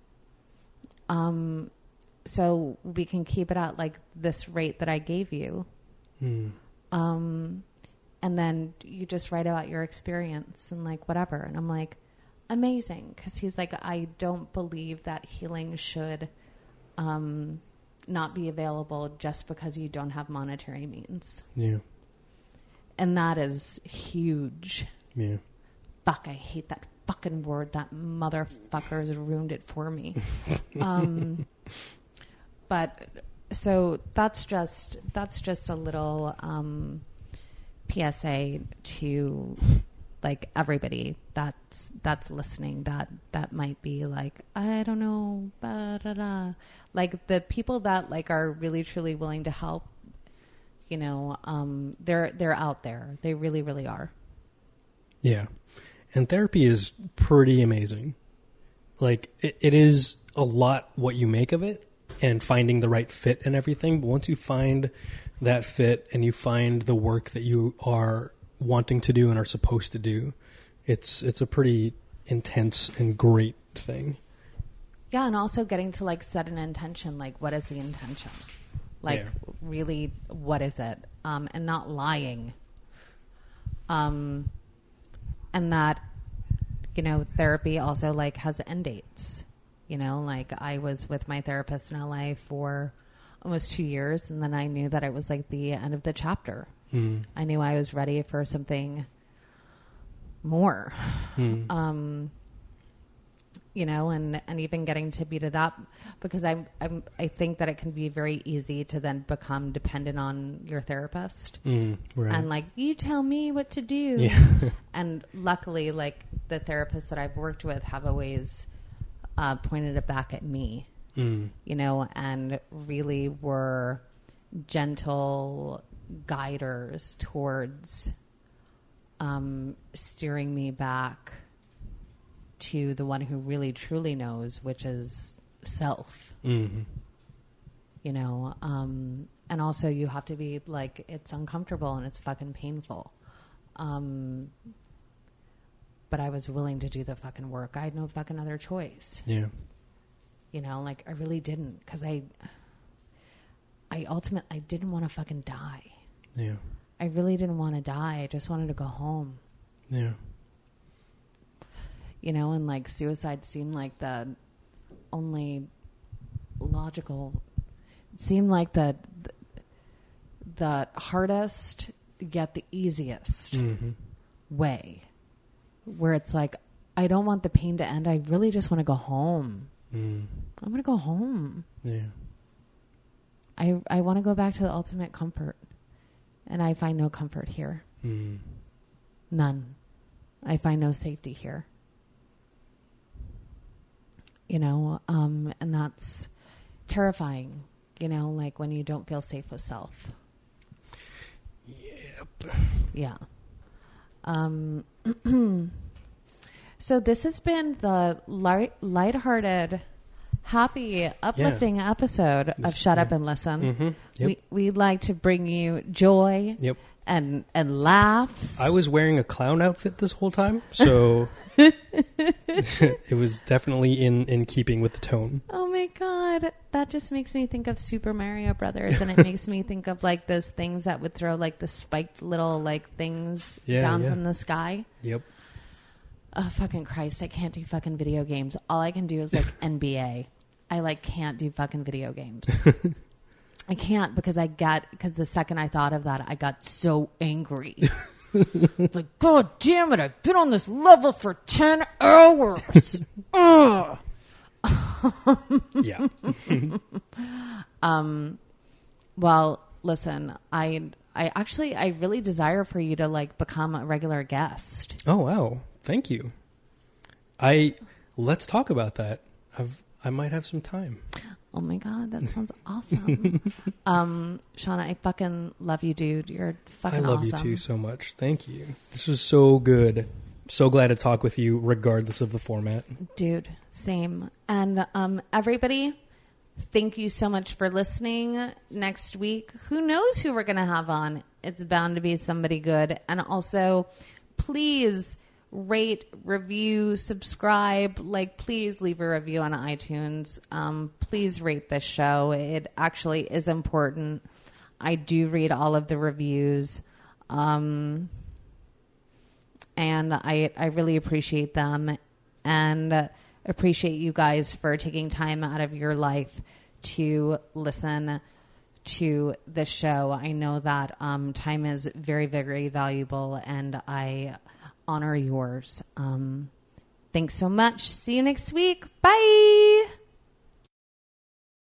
Um, so we can keep it at like this rate that I gave you. Mm. Um, and then you just write about your experience and like whatever. And I'm like, amazing. Cause he's like, I don't believe that healing should, um, not be available just because you don't have monetary means. Yeah. And that is huge. Yeah. Fuck, I hate that fucking word. That motherfucker has ruined it for me. um, but so that's just, that's just a little, um, P S A to like everybody that's, that's listening that, that might be like, I don't know, ba, da, da. Like the people that like are really truly willing to help, you know, um, they're, they're out there. They really, really are. Yeah. And therapy is pretty amazing. Like it, it is a lot what you make of it and finding the right fit and everything. But once you find that fit and you find the work that you are wanting to do and are supposed to do, it's, it's a pretty intense and great thing. Yeah. And also getting to like set an intention. Like, what is the intention? Like Yeah. really, what is it? Um, and not lying. Um, and that, you know, therapy also like has end dates, you know, like I was with my therapist in L A for almost two years. And then I knew that it was like the end of the chapter. Mm. I knew I was ready for something more. Mm. Um, you know, and, and even getting to be to that, because I'm, I'm, I think that it can be very easy to then become dependent on your therapist Mm, right. and like, you tell me what to do. Yeah. And luckily, like the therapists that I've worked with have always uh, pointed it back at me, Mm. you know, and really were gentle guiders towards um, steering me back to the one who really truly knows, which is self, Mm-hmm. you know, um, and also you have to be like, it's uncomfortable and it's fucking painful. Um, but I was willing to do the fucking work. I had no fucking other choice, Yeah. you know, like I really didn't, cause I, I ultimately, I didn't want to fucking die. Yeah. I really didn't want to die. I just wanted to go home. Yeah. You know, and like suicide seemed like the only logical, it seemed like the, the hardest yet the easiest Mm-hmm. way, where it's like, I don't want the pain to end. I really just want to go home. Mm. I'm going to go home. Yeah. I, I want to go back to the ultimate comfort. And I find no comfort here. Mm. None. I find no safety here. You know, um, and that's terrifying, you know, like when you don't feel safe with self. Yep. Yeah. Um, so this has been the light, lighthearted, happy, uplifting episode of This- Shut Up yeah. and Listen. Mm-hmm. Yep. We, we'd like to bring you joy Yep. and, and laughs. I was wearing a clown outfit this whole time, so it was definitely in, in keeping with the tone. Oh my God. That just makes me think of Super Mario Brothers, and it makes me think of like those things that would throw like the spiked little like things Yeah, down yeah. from the sky. Yep. Oh, fucking Christ. I can't do fucking video games. All I can do is like N B A. I like can't do fucking video games. I can't because I got, because the second I thought of that, I got so angry. It's like, God damn it. I've been on this level for ten hours. Ugh. Yeah. Um, well, listen, I, I actually, I really desire for you to like become a regular guest. Oh, wow. Thank you. I, let's talk about that. I've, I might have some time. Oh my God, that sounds awesome. um, Shauna, I fucking love you, dude. You're fucking I love awesome. you too so much. Thank you. This was so good. So glad to talk with you regardless of the format. Dude, same. And um, everybody, thank you so much for listening. Next week, who knows who we're going to have on? It's bound to be somebody good. And also, please rate, review, subscribe. Like, please leave a review on iTunes. Um, please rate this show. It actually is important. I do read all of the reviews. Um, and I, I really appreciate them, and uh, appreciate you guys for taking time out of your life to listen to this show. I know that um, time is very, very valuable, and I honor yours. Um, thanks so much. See you next week. Bye.